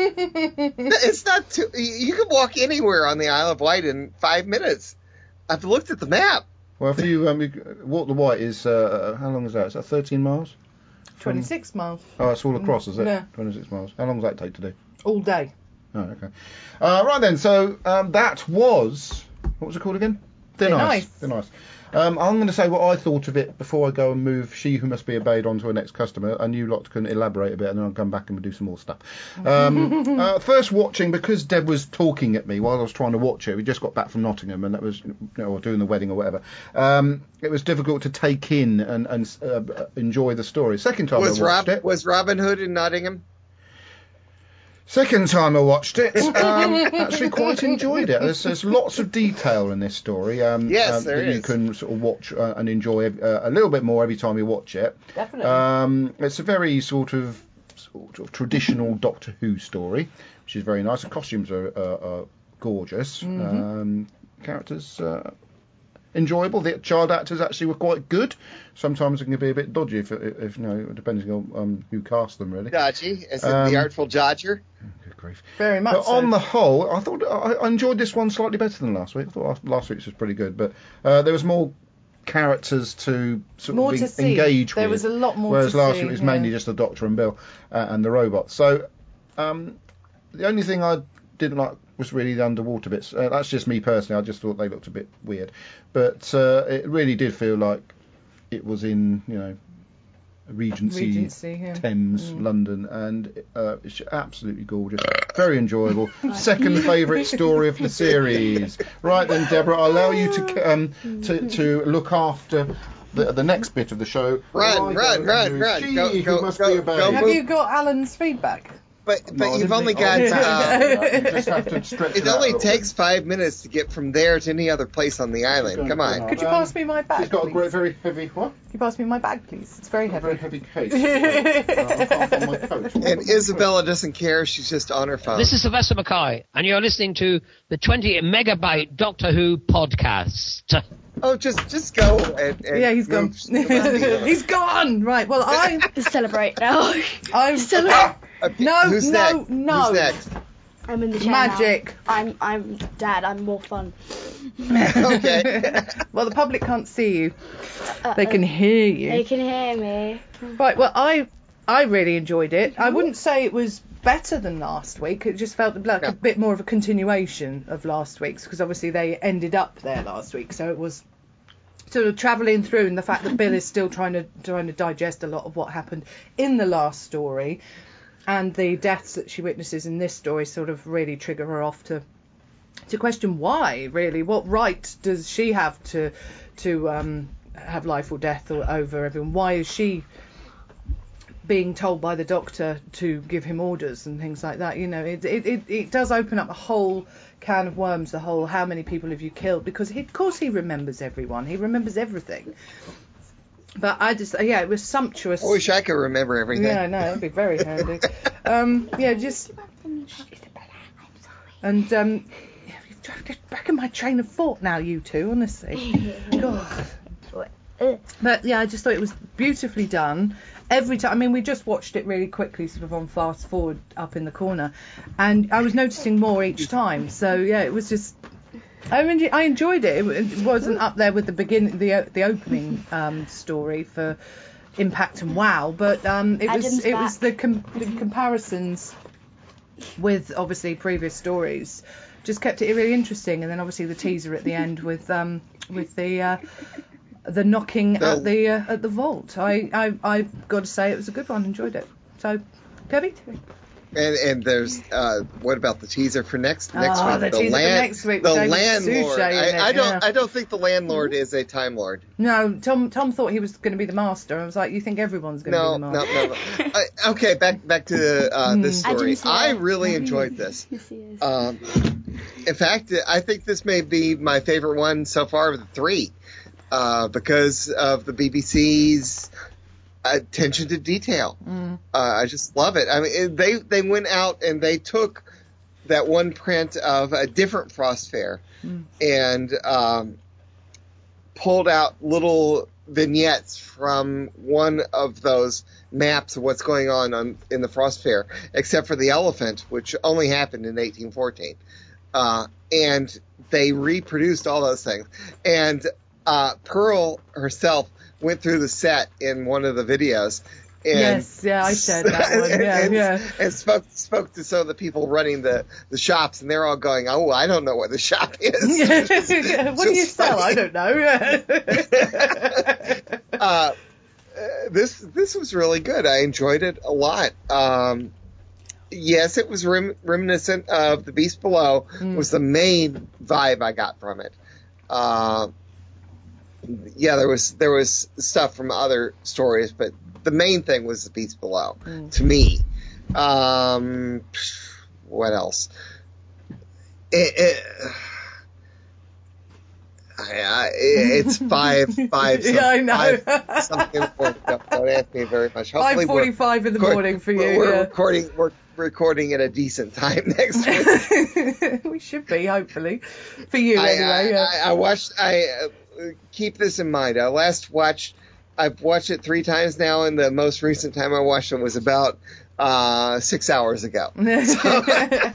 It's not too. You can walk anywhere on the Isle of Wight in 5 minutes. I've looked at the map. Well, if you walk the Wight is how long is that? Is that 13 miles? 26 miles. Oh, it's all across, is it? Yeah. 26 miles. How long does that take to do? All day. Oh, okay. Right then, so that was... What was it called again? Thin Ice. Thin Ice. I'm going to say what I thought of it before I go and move She Who Must Be Obeyed on to her next customer, and you lot can elaborate a bit, and then I'll come back and we'll do some more stuff. First watching, because Deb was talking at me while I was trying to watch it. We just got back from Nottingham, and that was, or doing the wedding or whatever. It was difficult to take in and enjoy the story. Second time I watched it. Was Robin Hood in Nottingham? Second time I watched it, actually quite enjoyed it. There's lots of detail in this story. Yes, there that is. You can sort of watch and enjoy a little bit more every time you watch it. Definitely. It's a very sort of traditional Doctor Who story, which is very nice. The costumes are gorgeous. Characters enjoyable. The child actors actually were quite good. Sometimes it can be a bit dodgy if you know, depending on who cast them, really. Dodgy, as in the Artful Dodger. Good grief. Very much But so. on the whole, I thought I enjoyed this one slightly better than last week. I thought last week's was pretty good, but there was more characters to sort More of to see. engage There with. was a lot more whereas to last see, week it was yeah. mainly just the Doctor and Bill and the robot. So the only thing I didn't like was really the underwater bits. That's just me personally. I just thought they looked a bit weird, but it really did feel like it was in, you know, Regency yeah. Thames, London, and it's absolutely gorgeous, very enjoyable. Second favourite story of the series. Right then, Deborah, I'll allow you to look after the next bit of the show. Run. She Go, Who go, Must go, Be Obeyed. go. Have you got Alan's feedback? But No, I you've didn't only think- I got. didn't. You just have to stretch It out a only little takes bit. 5 minutes to get from there to any other place on the island. Come on. Could you pass me my bag, She's got a please? great, very heavy what? Could you pass me my bag, please? It's very A very heavy. heavy case. I can't find my coat. And Isabella doesn't care. She's just on her phone. This is Sylvester Mackay, and you're listening to the 20 megabyte Doctor Who podcast. Oh, just go. And Yeah, he's gone. move. He's gone. Right. Well, Let's celebrate now. I'm Okay, No, who's no, next? no. Who's next? I'm in the chair Magic. now. I'm Dad. I'm more fun. Okay. Well, the public can't see you. They can hear They you. can hear me. Right. Well, I really enjoyed it. I wouldn't say it was better than last week. It just felt like a bit more of a continuation of last week's, because obviously they ended up there last week, so it was sort of travelling through, and the fact that Bill is still trying to digest a lot of what happened in the last story, and the deaths that she witnesses in this story sort of really trigger her off to question why, really. What right does she have to have life or death over everyone? Why is she being told by the Doctor to give him orders and things like that? You know, it does open up a whole can of worms, the whole how many people have you killed, because of course he remembers everyone, he remembers everything. But I just, it was sumptuous. I wish I could remember everything. Yeah, no, that'd be very handy. Just and you've just back in my train of thought now, you two, honestly. God. But yeah, I just thought it was beautifully done. Every time, I mean, we just watched it really quickly, sort of on fast forward up in the corner, and I was noticing more each time. So yeah, it was just I enjoyed it. It wasn't up there with the opening story for impact and wow, but it was the comparisons with obviously previous stories just kept it really interesting, and then obviously the teaser at the end with the knocking at the vault. I've got to say it was a good one. Enjoyed it. So, Kirby. And there's what about the teaser for next week? The teaser for next week. The David landlord. Suchet in it, I don't think the landlord is a Time Lord. No, Tom thought he was going to be the master. I was like, you think everyone's going to be the master? No. Okay, back to this story. I really enjoyed this. Yes, he is. In fact, I think this may be my favorite one so far of the three, because of the BBC's attention to detail. I just love it. I mean, they went out and they took that one print of a different Frost Fair and pulled out little vignettes from one of those maps of what's going on in the Frost Fair, except for the elephant, which only happened in 1814. And they reproduced all those things. And Pearl herself went through the set in one of the videos. And yes, I said that one. And spoke to some of the people running the shops, and they're all going, "Oh, I don't know what the shop is." What do you sell? I don't know. This was really good. I enjoyed it a lot. Yes, it was reminiscent of The Beast Below. Was the main vibe I got from it. Yeah, there was stuff from other stories, but the main thing was The Beast Below to me. What else? It's five. Yeah, I know. Something important. Don't ask me very much. Hopefully 5:45 in the morning for you. We're recording at a decent time next week. We should be, hopefully, for you anyway. I watched. Keep this in mind. I've watched it 3 times now, and the most recent time I watched it was about 6 hours ago. So.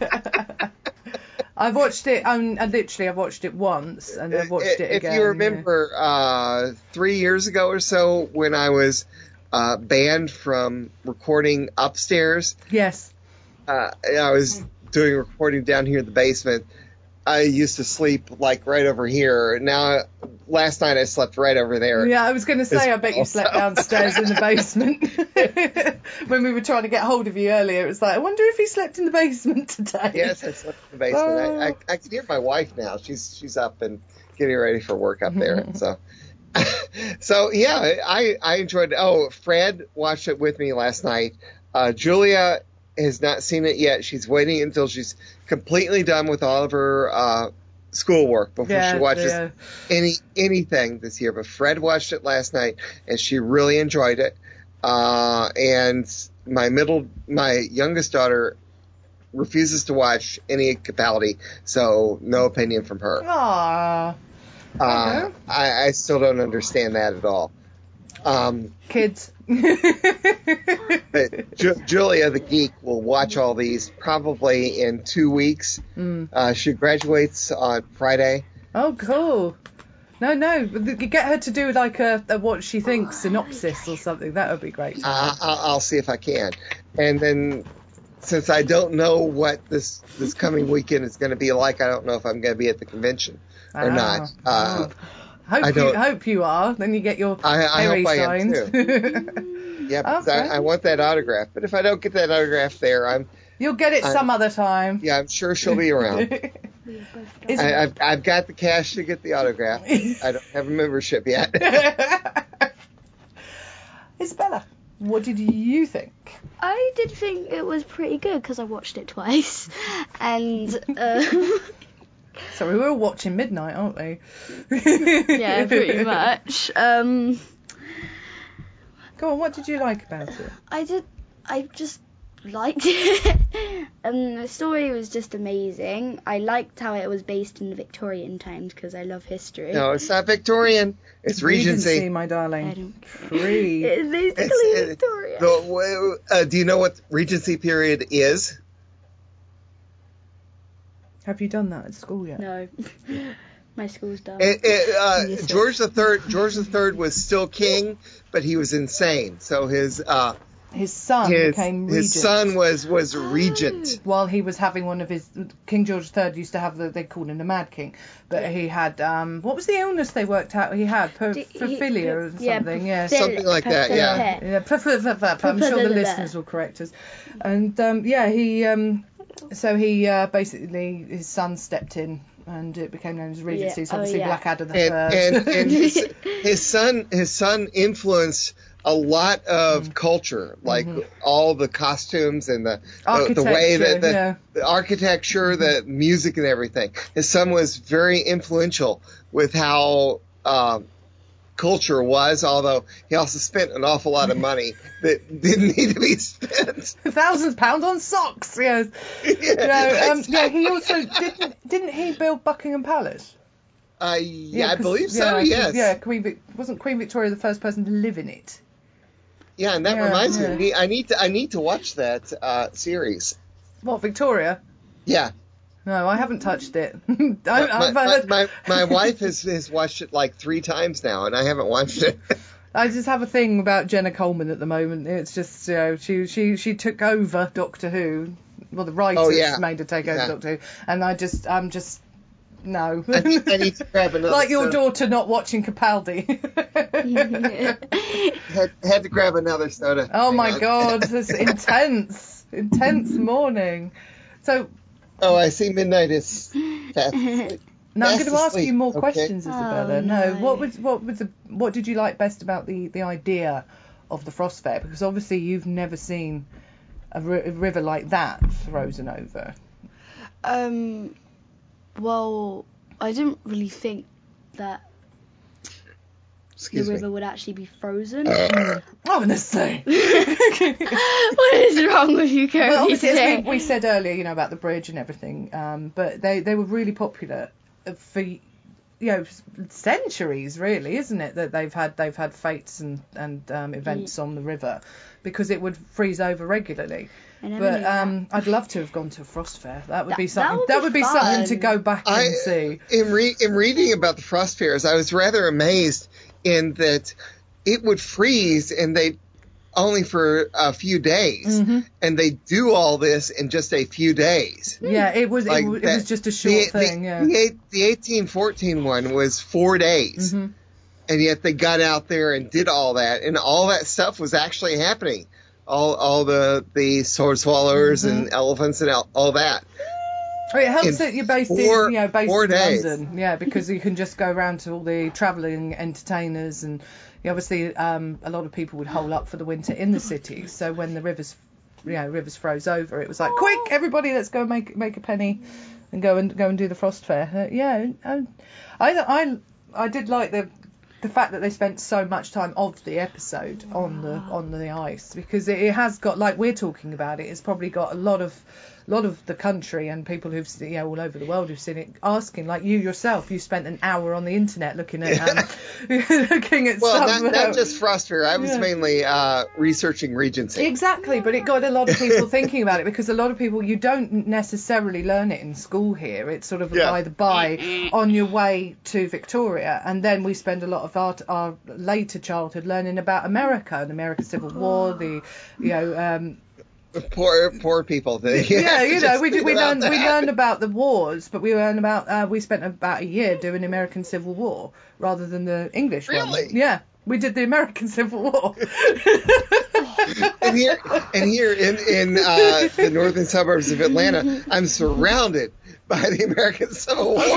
I've watched it. I've watched it once, and I've watched it again. If you remember, 3 years ago or so, when I was banned from recording upstairs. Yes. I was doing recording down here in the basement. I used to sleep like right over here. Now, last night I slept right over there. Yeah, I was going to say, I bet you slept downstairs in the basement. When we were trying to get hold of you earlier, it was like, I wonder if he slept in the basement today. Yes, I slept in the basement. I can hear my wife now. She's up and getting ready for work up there. So yeah, I enjoyed it. Oh, Fred watched it with me last night. Julia has not seen it yet. She's waiting until she's completely done with all of her schoolwork before she watches anything this year. But Fred watched it last night, and she really enjoyed it. And my youngest daughter refuses to watch any Capaldi, so no opinion from her. Aww. I still don't understand that at all. Kids. But Julia, the geek, will watch all these probably in 2 weeks. She graduates on Friday. Oh, cool. No. Get her to do like a what she thinks synopsis or something. That would be great. I'll see if I can. And then, since I don't know what this coming weekend is going to be like, I don't know if I'm going to be at the convention or not. Hope you are. Then you get your I hope I signed. am too. Yeah, because I want that autograph. But if I don't get that autograph there, you'll get it some other time. Yeah, I'm sure she'll be around. I've got the cash to get the autograph. I don't have a membership yet. Isabella, what did you think? I did think it was pretty good because I watched it twice, and Sorry, we're all watching midnight, aren't we? yeah, pretty much. Go on, what did you like about it? I just liked it. The story was just amazing. I liked how it was based in the Victorian times because I love history. No, it's not Victorian. It's Regency, my darling. I don't care. Free. It's basically Victorian. Do you know what Regency period is? Have you done that at school yet? No. My school's done. George III was still king, but he was insane. So his son became regent. His son was regent. While he was having one of his... King George III used to have they called him the Mad King. But he had... what was the illness they worked out he had? Porphyria or something, yeah. Something like that, yeah. I'm sure the listeners will correct us. And, so he basically... His son stepped in. And it became known as Regency. So obviously Blackadder the Third. And his son influenced a lot of culture, like all the costumes and the way that the architecture, the music, and everything. His son was very influential with how culture was, although he also spent an awful lot of money that didn't need to be spent. £1,000 on socks, yes. He also didn't he build Buckingham Palace? I believe so. Yes. Yeah, wasn't Queen Victoria the first person to live in it? Yeah, and that reminds me, I need to watch that series. What, Victoria? Yeah. No, I haven't touched it. My wife has watched it like 3 times now, and I haven't watched it. I just have a thing about Jenna Coleman at the moment. It's just, she took over Doctor Who. Well, the writers made her take over Doctor Who, and I'm just no. I need to grab another. Like your daughter not watching Capaldi. had to grab another soda. Oh my God, this intense morning. So. Oh, I see. Midnight is fast asleep. Now I'm going to ask you more questions, Isabella. No, what did you like best about the idea of the Frost Fair? Because obviously you've never seen a river like that frozen over. Well, I didn't really think that the river would actually be frozen. Honestly. What is wrong with you, Cody? Well, obviously, as we said earlier, about the bridge and everything, but they were really popular for centuries, really, isn't it? That they've had fetes and events on the river because it would freeze over regularly. But I'd love to have gone to a Frost Fair. That would be something. That would be something to go back and see. In reading about the Frost Fairs, I was rather amazed in that it would freeze and they only for a few days, and they do all this in just a few days. Yeah, it was just a short thing. The 1814 one was 4 days, and yet they got out there and did all that, and all that stuff was actually happening. All the sword swallowers and elephants and all that. It helps that you're based in London, because you can just go around to all the travelling entertainers, and obviously a lot of people would hole up for the winter in the city. So when the rivers froze over, it was like, quick, everybody, let's go make a penny and go and do the Frost Fair. I did like the fact that they spent so much time of the episode on the ice, because it has got, like we're talking about it, it's probably got a lot of the country and people who've all over the world who've seen it asking, like you yourself, you spent an hour on the internet looking at well, not just Frost Fair. I was mainly researching Regency. Exactly, but it got a lot of people thinking about it, because a lot of people, you don't necessarily learn it in school here. It's sort of by the by on your way to Victoria, and then we spend a lot of our later childhood learning about America and America's Civil War, Poor people. We learned about the wars, but we spent about a year doing the American Civil War rather than the English one. Really? Yeah, we did the American Civil War. and here in the northern suburbs of Atlanta, I'm surrounded by the American Civil War.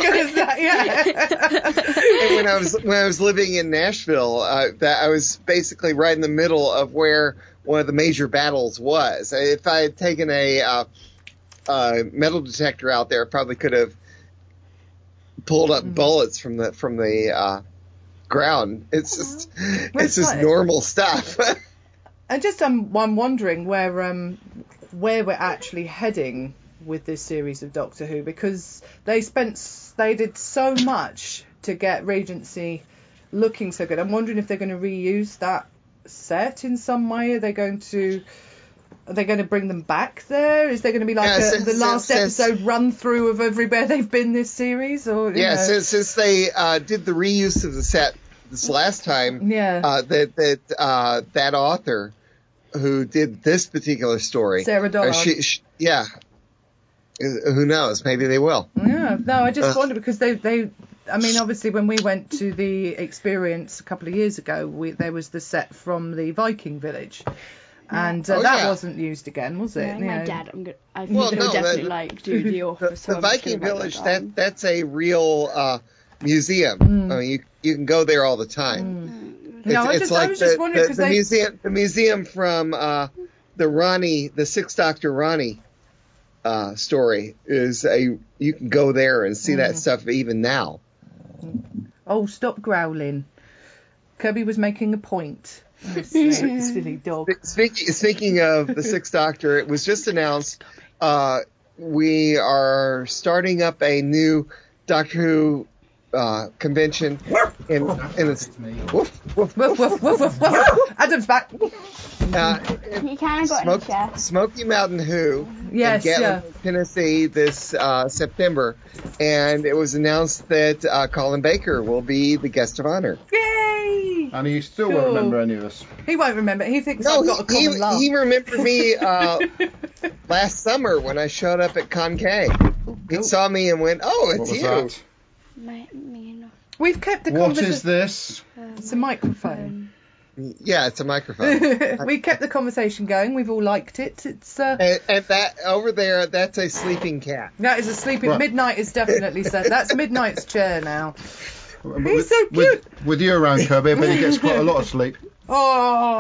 And when I was living in Nashville, I was basically right in the middle of where one of the major battles was. If I had taken a metal detector out there, I probably could have pulled up bullets from the ground. It's just normal stuff. And just I'm wondering where we're actually heading with this series of Doctor Who, because they did so much to get Regency looking so good. I'm wondering if they're going to reuse that set in some way. Are they going to Are they going to bring them back there? Is there going to be like Yeah, the last episode run through of everywhere they've been this series? Or you know? Since they did the reuse of the set this last time, that author who did this particular story, Sarah Dollard. Who knows? Maybe they will. Yeah, no, I just wonder because they. I mean, obviously, when we went to the experience a couple of years ago, there was the set from the Viking village, and that wasn't used again, was it? Yeah, my dad, I think he'll definitely like do the author. The Viking village, that's a real museum. I mean, you can go there all the time. I was just wondering because the museum from the Sixth Doctor Ronnie story is you can go there and see that stuff even now. Oh, stop growling. Kirby was making a point. Oh, silly dog. Speaking of the Sixth Doctor, it was just announced we are starting up a new Doctor Who convention in woof, woof, Woof, woof, woof, woof, woof. Adam's back. He kind of got in the chest. Smoky Mountain Who Yes, in Gatlin, Tennessee this September, and it was announced that Colin Baker will be the guest of honor. Yay! And he still won't remember any of us. He won't remember. He thinks I've got a common laugh. He remembered me last summer when I showed up at Concay. He saw me and went, "Oh, it's you." What was Me. We've kept the that? What conversation. is this? It's a microphone. Yeah, it's a microphone. We kept the conversation going. We've all liked it. It's and that over there, that's a sleeping cat. that is a sleeping. Right. Midnight is definitely said. That's Midnight's chair now. He's so cute. With you around, Kirby, I bet he gets quite a lot of sleep. Oh.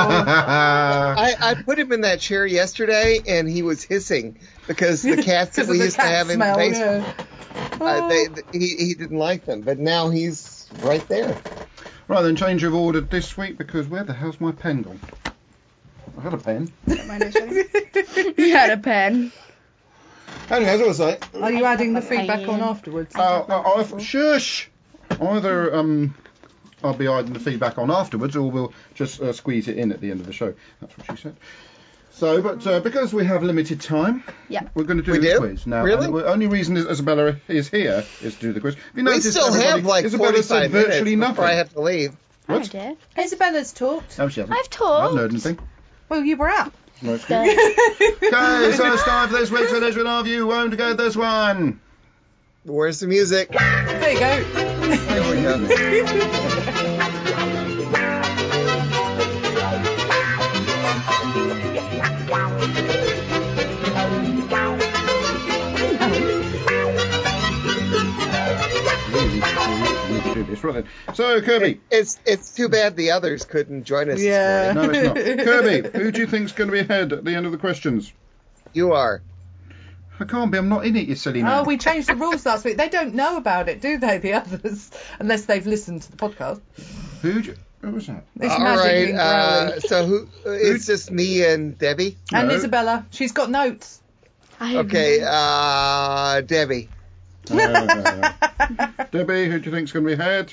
I put him in that chair yesterday, and he was hissing because the cats that Because we of the used to cat have in the smell, basement, yeah. he didn't like them. But now he's right there. Right then, change of order this week because where the hell's my pen gone? I had a pen. You had a pen. Anyway, as I was saying, Are you adding the feedback on afterwards? Shush! Either I'll be adding the feedback on afterwards, or we'll just squeeze it in at the end of the show. That's what she said. So, but because we have limited time, we're going to do the quiz now. Really? And the only reason Isabella is here is to do the quiz. You we still have like Isabella 45 said virtually minutes before nothing. I have to leave. I did. Isabella's talked. No, she hasn't. I've talked. I haven't heard anything. Well, you were out. No, it's good. Okay, so it's time for this week's edition of You Won't Get This One. Where's the music? There you go. There we go. Do this. Right then. So, Kirby. It's too bad the others couldn't join us Yeah. this morning. No, it's not. Kirby, who do you think's going to be ahead at the end of the questions? You are. I can't be. I'm not in it, you silly man. Oh, we changed the rules last week. They don't know about it, do they, the others? Unless they've listened to the podcast. Who was that? It's All Magic right. being growly. So who? It's just me and Debbie. And No. Isabella. She's got notes. Okay. Debbie. Debbie, who do you think's going to be ahead?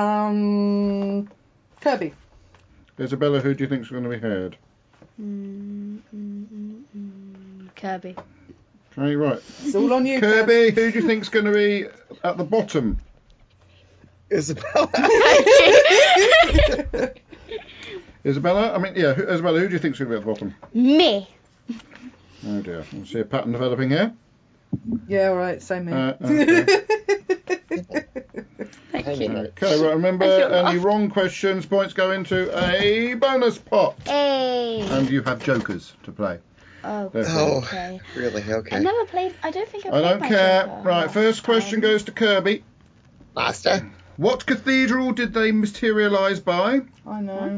Kirby. Isabella, who do you think's going to be ahead? Kirby. Okay, right. It's all on you, Kirby, who do you think's going to be at the bottom? Isabella. Isabella? I mean, yeah, Isabella, who do you think's going to be at the bottom? Me. Oh dear, I see a pattern developing here. Yeah, all right, same here. Okay. Thank you. Okay, right, remember, any wrong questions, points go into a bonus pot. Hey. And you have jokers to play. Oh, Oh, okay. really? Okay. I never played. I don't think I I played don't my care. Joker Right, last first question time. goes to Kirby. Master. What cathedral did they materialise by? I know.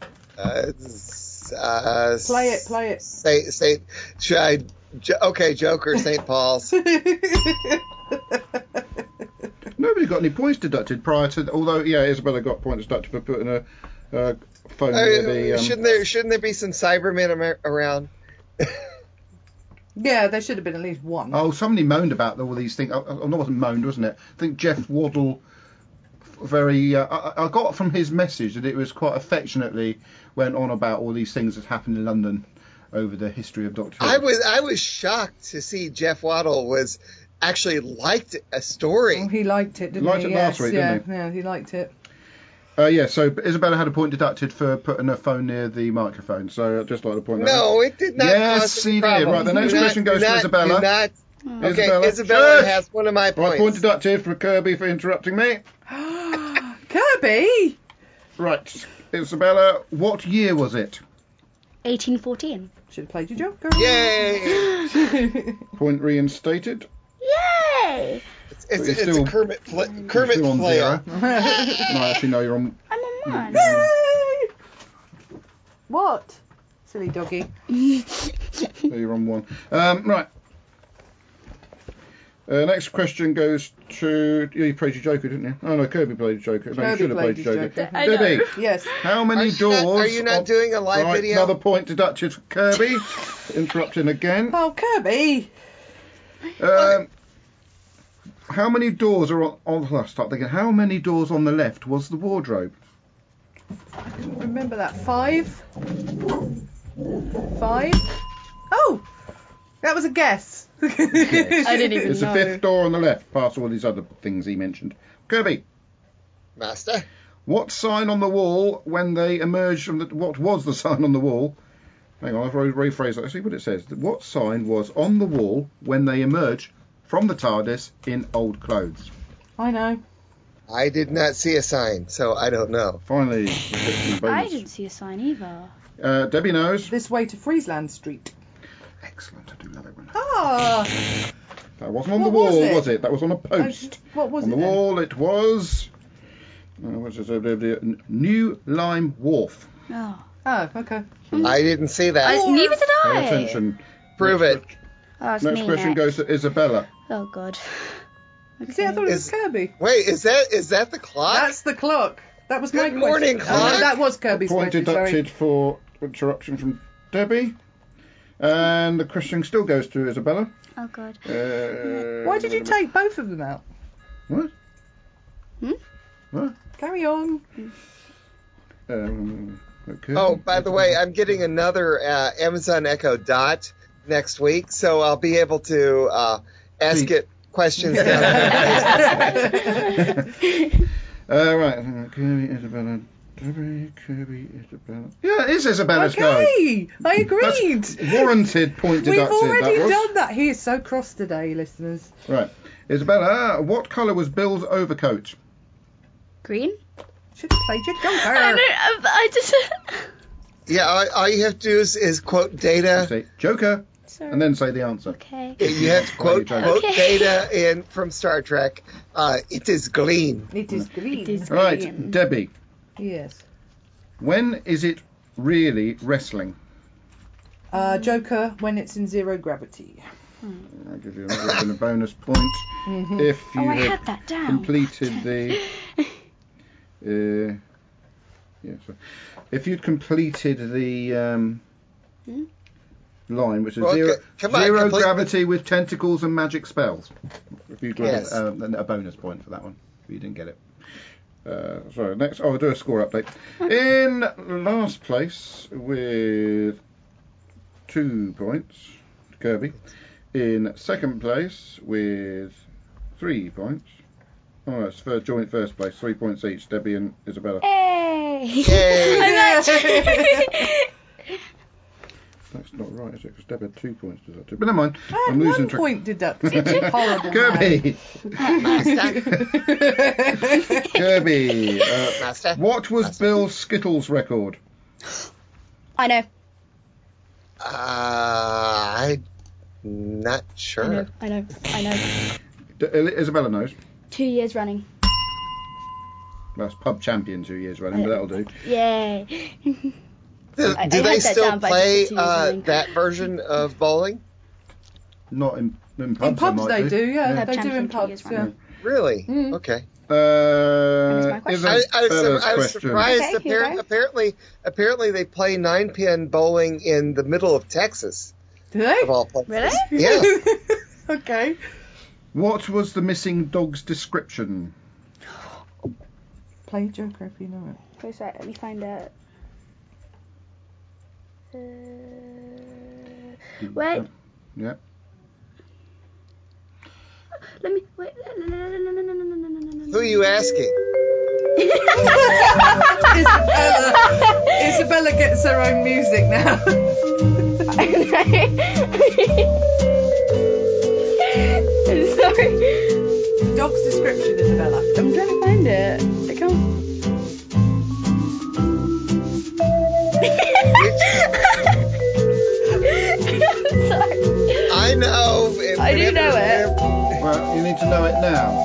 Play it. Saint. Should I? Okay, Joker, St. Paul's. Nobody got any points deducted prior to. Although, yeah, Isabella got points deducted for putting a phone near the. Shouldn't there be some Cybermen around? Yeah, there should have been at least one. Oh, somebody moaned about all these things. Oh, no, it wasn't moaned, wasn't it? I think Jeff Waddle very. I got from his message that it was quite affectionately went on about all these things that happened in London. over the history of Doctor Who. I was shocked to see Jeff Waddle was actually liked a story. Oh, he liked it, didn't Liked he? it last week, yeah, didn't he? Yeah, he liked it. So Isabella had a point deducted for putting her phone near the microphone. So I'd just like to point that out. No, it did not. Yes, cause any he did. problem. Right, the next question goes to Isabella. Do not. Okay, Isabella. Isabella Shush! has one of my Right, points. point deducted for Kirby for interrupting me. Kirby! Right, Isabella, what year was it? 1814. Should have played your joker. Yay! Point reinstated. Yay! It's you're a still- Kermit You're still on flail. 0. No, actually, no, you're on. I'm on one. Yay! What? Silly doggy. You're on 1. Right. Next question goes to. You played your Joker, didn't you? Oh no, Kirby played your Joker. No, you Kirby should have played played your his Joker. Joker. I know. Debbie, Yes. how many doors? Are you not doing a live right, video? Another point deducted for Kirby. Interrupting again. Oh, Kirby! How many doors are on? Let's start thinking. How many doors on the left was the wardrobe? Remember that. 5? 5? Oh! That was a guess. I didn't even It's know. the 5th door on the left, past all these other things he mentioned. Kirby, Master. what sign on the wall when they emerged from the? What was the sign on the wall? Hang on, I've rephrased that. See what it says. What sign was on the wall when they emerged from the TARDIS in old clothes? I know. I did not see a sign, so I don't know. Finally, we've got some I bonus. didn't see a sign either. Debbie knows. This way to Friesland Street. Excellent. I do know that one. Ah! That wasn't on What the wall, was it? That was on a post. What was On it the then? wall, it was. What's it? New Lime Wharf. Oh. Oh, okay. I didn't see that. Neither did I. Pay attention. Prove Next it. Oh, that's Next me question next. goes to Isabella. Oh, God. See, I thought it was Kirby. Wait, is that the clock? That's the clock. That was my Good morning, question. clock. That was Kirby's Point question, deducted sorry. for interruption from Debbie. And the question still goes to Isabella. Oh, God. Why did you take both of them out? What? Hmm? What? Carry on. Okay. Oh, by the way, I'm getting another Amazon Echo Dot next week, so I'll be able to ask it questions down there. Right. Kirby, Isabella, Debbie, Kirby, Isabella. Yeah, it is Isabella's go. Okay, I agreed. That's warranted point We've deducted. already that was. done that. He is so cross today, listeners. Right. Isabella, what colour was Bill's overcoat? Green? Should have played your I Joker. don't. I just. Yeah, all you have to do is quote data. Say Joker, Sorry. and then say the answer. Okay. You have to quote Okay. data in from Star Trek. It is green. It is green. It is Right, green. Debbie, Yes. when is it really wrestling? Joker when it's in zero gravity. I'll give you a bonus point if you Oh, I had had that down. completed the. So if you'd completed the line, which is Well, zero, come on, zero complete- gravity with tentacles and magic spells. If you got Yes. a bonus point for that one, if you didn't get it. So next, I'll do a score update. In last place with 2 points, Kirby. In second place with 3 points. Oh, it's for joint first place, 3 points each, Debbie and Isabella. Hey. Yay. I'm actually. That's not right, is it? Because Debbie had 2 points deducted. But never mind. I had I'm losing 1 track. point deducted. Horrible. Kirby! Kirby! Master. What was Bill Skittles' record? I know. I'm not sure. I know. Isabella knows. 2 years running. That's pub champion 2 years running, but that'll do. Yay. Do I they had that still down, but I play just did 2 years running. that version of bowling? Not in pubs. In pubs might they do, yeah. Pub They do in champion 2 pubs, years yeah. running. Really? Mm. Okay. my question. Isabella's I was question. surprised. Okay, here you go. Apparently, they play 9-pin bowling in the middle of Texas, Do they? of all places. Really? Yeah. Okay. What was the missing dog's description? Play Joker if you know it. Wait a sec, let me find it. Wait. Yeah. Let me wait. Who are you asking? Isabella gets her own music now. I'm sorry. Dog's description, Isabella. I'm trying to find it. I can't. I'm sorry. I know. I do know it. Well, you need to know it now.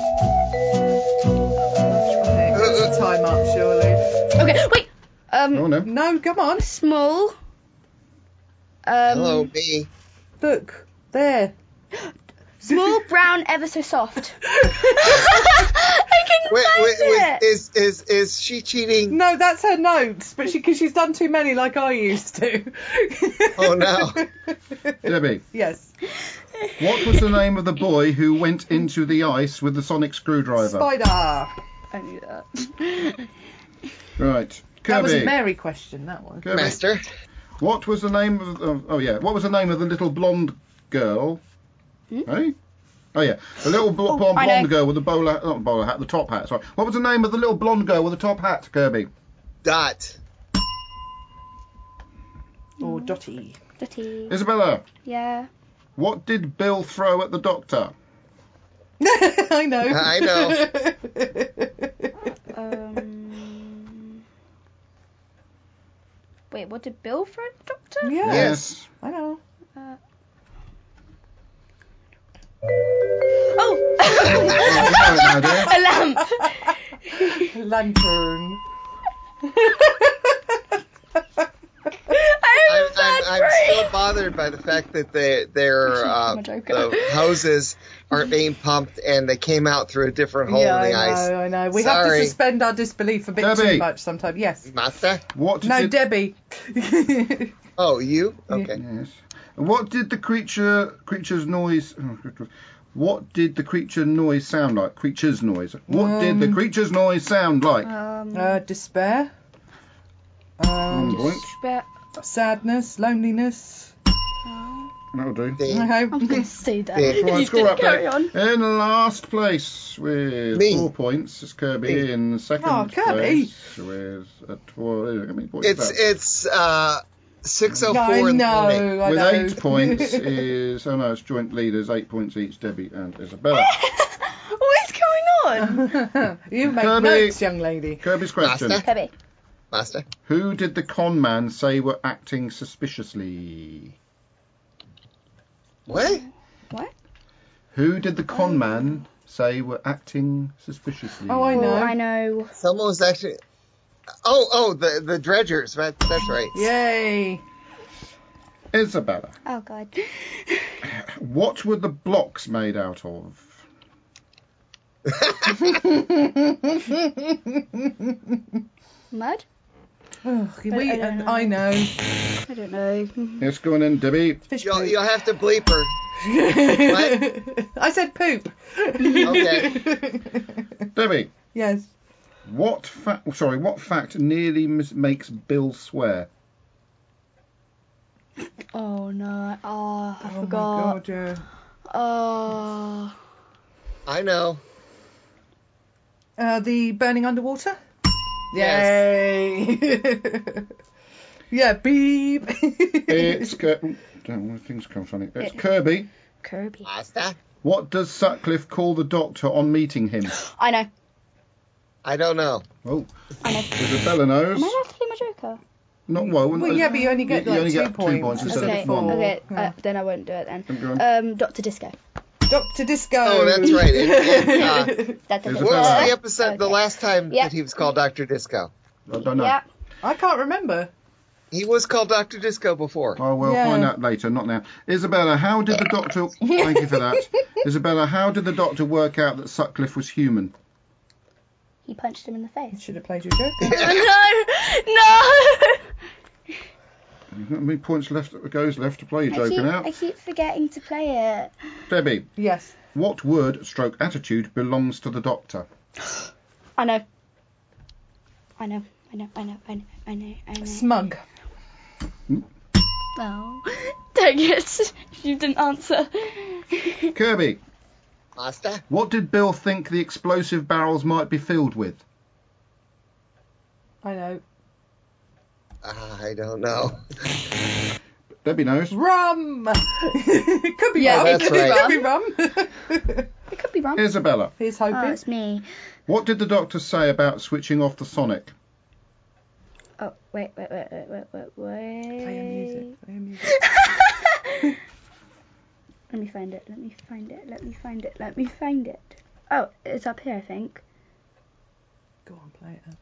Time up, surely. Okay, wait. Oh no. No, come on. Small. Hello, me. Look, there. Small, brown, ever so soft. I couldn't Wait, find it. is she cheating? No, that's her notes, but because she's done too many like I used to. Oh no. Debbie, Yes. what was the name of the boy who went into the ice with the sonic screwdriver? Spider. I knew that. Right. That was a Kirby. Mary question, that one. Kirby. Master. What was the name of? What was the name of the little blonde girl? Hey. Oh yeah, the little blonde I know. girl with the bowler hat, the top hat. Sorry. What was the name of the little blonde girl with the top hat, Kirby? Dot. Or Dotty. Dirty. Isabella. Yeah. What did Bill throw at the doctor? I know. I know. Wait, what did Bill throw at the doctor? Yes. Yes. I know. Oh! You know it now, dear. A lamp. Lantern. I'm still bothered by the fact that their the hoses aren't being pumped and they came out through a different hole Yeah, in the ice. I know. We have to Sorry. suspend our disbelief a bit Debbie. too much sometimes. Yes. Master? What did No, it- Debbie. Oh, you? Okay. Yes. What did the creature's noise? What did the creature noise sound like? Creature's noise. What did the creature's noise sound like? Despair. One point. Sadness. Loneliness. That'll do. The- Okay. I'm going to say that. Yeah. Right, You score did carry update. on. In last place with Me. 4 points is Kirby. Me. In second Oh, Kirby. place with a 12. How many points is that? It's 6:04 I in the know. morning. I With know. 8 points is it's joint leaders. 8 points each. Debbie and Isabella. What is going on? You make Kirby. notes, young lady. Kirby's question. Master. Kirby. Master? Who did the con man say were acting suspiciously? What? What? Who did the con man say were acting suspiciously? Oh, I know. Oh, I know. Someone was actually... Oh, the dredgers. That's right. Yay. Isabella. Oh, God. What were the blocks made out of? Mud? Ugh, I don't know. I know. I don't know. Yes, go on in, Debbie. Fish You'll poop. have to bleep her. I said poop. Okay. Debbie, Yes. what fact nearly makes Bill swear? Oh, no. Oh, I Oh my forgot. God, yeah. Oh. I know. The burning underwater? Yes. Yay! Yeah, beep. It's things come funny. It's Kirby. Kirby. Master? What does Sutcliffe call the doctor on meeting him? I know. I don't know. Oh, I know. Isabella knows. Am I allowed to do my joker? Not well. Well, yeah, but you only get you like only 2 get 2 points, points instead Okay, of 1. okay. Yeah. Then I won't do it then. Go on. Dr. Disco. Dr. Disco. Oh, that's right. That's Isabella. What was the episode Okay. the last time Yep. that he was called Dr. Disco? I don't know. Yeah. I can't remember. He was called Dr. Disco before. Oh, we'll Yeah. find out later, not now. Isabella, how did the doctor... Thank you for that. Isabella, how did the doctor work out that Sutcliffe was human? He punched him in the You face. should have played your joke. No! How many points left to play? You're joking out. I keep forgetting to play it. Debbie, Yes. what word stroke attitude belongs to the doctor? I know. I know. Smug. Oh. Dang it. You didn't answer. Kirby, Asta? what did Bill think the explosive barrels might be filled with? I know. I don't know. Debbie knows. Rum. It could be Yeah, rum. that's It right. could be rum. It could be wrong. Isabella, Here's Oh, hoping. it's me. what did the doctor say about switching off the Sonic? Oh, wait. Play music. Play music. Let me find it. Oh, it's up here, I think. Go on, play it.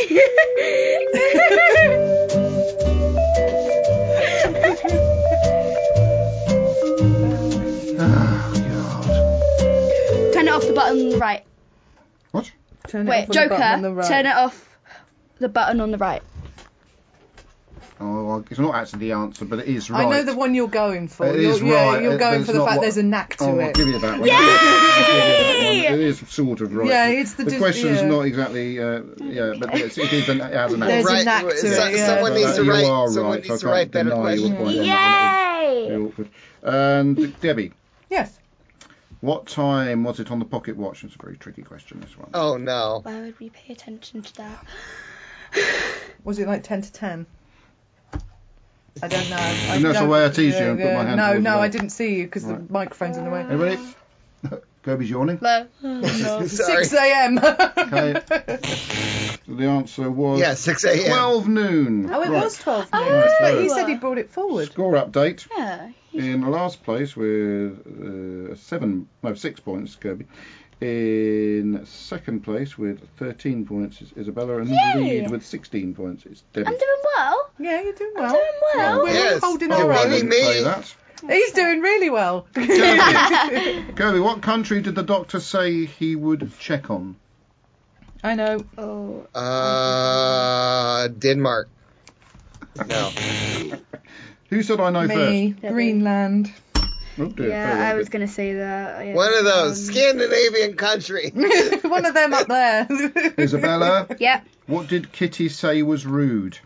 Oh, God. Turn it off the button on the right. What? Turn it Wait, off on the button Joker, on the right. turn it off the button on the right. Oh, well, it's not actually the answer, but it is right. I know the one you're going for. It You're, is yeah, right, you're but going it's for the not fact what- there's a knack to Oh, I'll it. give you that one. Yay! I'll give you that one. It is sort of right. Yeah, it's the the dis- question's yeah. not exactly. But it has an accent. There's a knack to it, yeah. Someone needs to You write. are Someone right. needs to I write can't better deny your questions. point on that one. Yay! Very awkward. And Debbie, Yes. what time was it on the pocket watch? It's a very tricky question, this one. Oh no. Why would we pay attention to that? Was it like 10 to 10? I don't know. You notice the way I teased you and put my hand No, towards no, the I bell. didn't see you because the microphone's in the way. Anybody? Kirby's yawning. No. Sorry. 6 a.m. Okay. So the answer was Yeah, 6 a.m. 12 noon. Oh, it Right. was 12 Oh, minutes. But he so- said he brought it forward. Score update. Yeah. In last place with 6 points, Kirby. In second place with 13 points is Isabella, and in the Yay! lead with 16 points is Debbie. I'm doing well. Yeah, you're doing I'm well. doing well. We're Yes. holding Oh, our well, own. we- Didn't say me. that. He's doing really well. Kirby, what country did the doctor say he would check on? I know. Oh. Denmark. No. Who said I know Me, Debbie. Greenland. first? Oh, dear, Yeah, very I well. was going to say that. Yeah. One of those Scandinavian countries. One of them up there. Isabella, Yep. what did Kitty say was rude?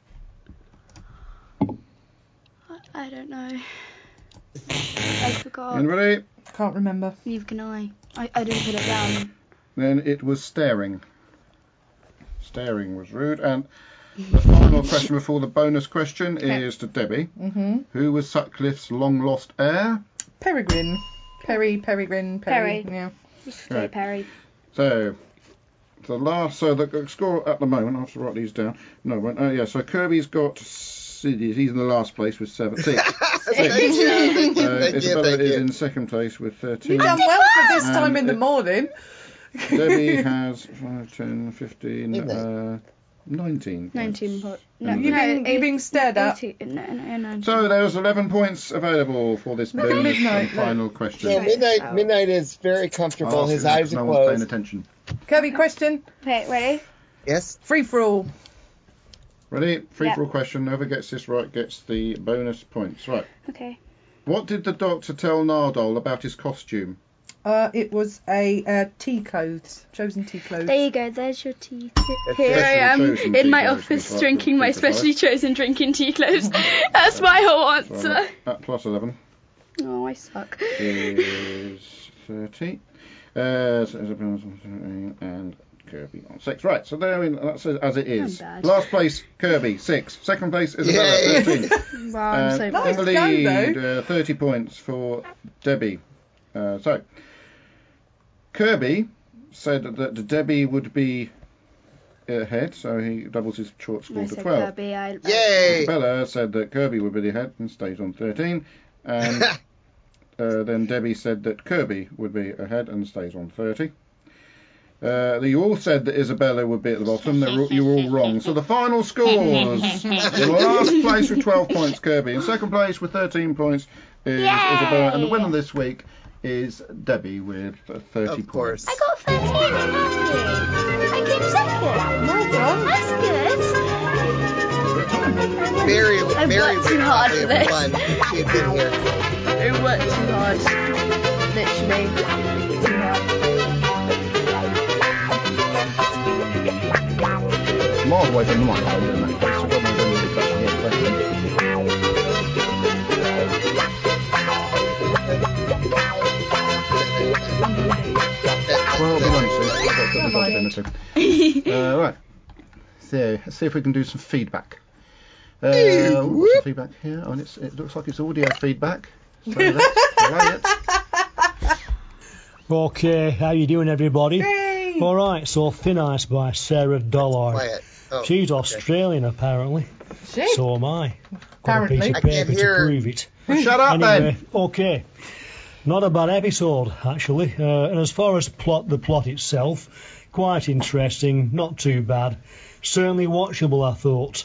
I don't know. I forgot. Anybody? Can't remember. Neither can I. I didn't put it down. Then it was staring. Staring was rude. And the final question before the bonus question is to Debbie. Mm-hmm. Who was Sutcliffe's long lost heir? Peregrine. Peregrine. Perry. Yeah. Stay Right. Perry. So the score at the moment, I have to write these down. No, so Kirby's got, he's in the last place with 17. Thank you. Isabella is in second place with 13. You've done well for this And time in the morning. Debbie has 5, 10, 15, Midnight. 19 points. 19 points. No, And You're no, being, being stared at. 18, no. So there's 11 points available for this Look at bonus Midnight, and final question. So Midnight is very comfortable. Ask His it, eyes no are one's paying closed. attention. Kirby, question. Okay, ready? Yes. Free for all. Ready? Free Yep. for all question. Whoever gets this right gets the bonus points. Right. Okay. What did the doctor tell Nardole about his costume? It was a tea clothes. Chosen tea clothes. There you go. There's your tea. That's Here I am specially chosen in tea my clothes, office like drinking my super nice. specially chosen drinking tea clothes. That's my whole So answer. at plus 11 Oh, I suck. is 30. So Isabella and Kirby on 6. Right, so there that's as it is. I'm bad. Last place, Kirby, 6. Second place, Isabella, Yay. 13. Wow, I'm so And Nice in the go, lead, 30 points for Debbie. So, Kirby said that Debbie would be ahead, so he doubles his short score I to said 12. Kirby. Yay. Isabella said that Kirby would be the ahead and stays on 13. And then Debbie said that Kirby would be ahead and stays on 30. You all said that Isabella would be at the bottom. You were all wrong. So the final scores. In last place with 12 points, Kirby. In second place with 13 points is Isabella. And the winner this week is Debbie with 30 Of course. points. I got 13 I came second. Well done. That's good. Mary I would worked too hard probably for have this. won if she'd been here. I worked too hard. Literally. Too hard. Miles away from the microphone in that case, so God knows anybody touching the question. to. Right. So, let's see if we can do some feedback. We've got some feedback here. Oh, and it looks like it's audio feedback. So let's play it. Okay, how you doing, everybody? Yay! All right, so Thin Ice by Sarah Dollard. Play it. Oh, She's okay. Australian, apparently. She? So am I. Got a piece Apparently. of I can't paper to hear. prove it. Well, shut up, Anyway, then. okay. Not a bad episode, actually. And as far as the plot itself, quite interesting, not too bad. Certainly watchable, I thought.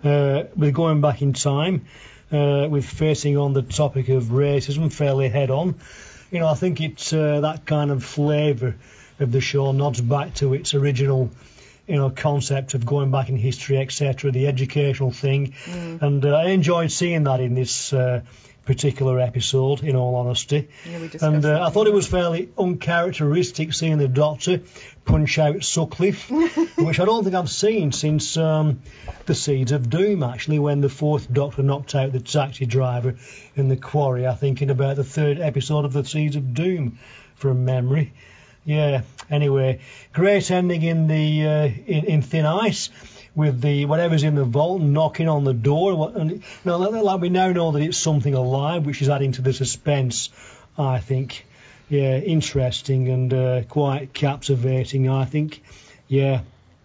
With going back in time, with facing on the topic of racism fairly head on. You know, I think it's that kind of flavour of the show nods back to its original, concept of going back in history, etc., the educational thing. And I enjoyed seeing that in this particular episode, in all honesty. Yeah, we discussed And that, I thought it was fairly uncharacteristic seeing the Doctor punch out Sutcliffe, which I don't think I've seen since the Seeds of Doom, actually, when the fourth Doctor knocked out the taxi driver in the quarry, I think in about the third episode of the Seeds of Doom, from memory. Yeah, anyway, great ending in the in Thin Ice, with the whatever's in the vault knocking on the door. And, like we now know that it's something alive, which is adding to the suspense, I think. Yeah, interesting and quite captivating, I think. Yeah.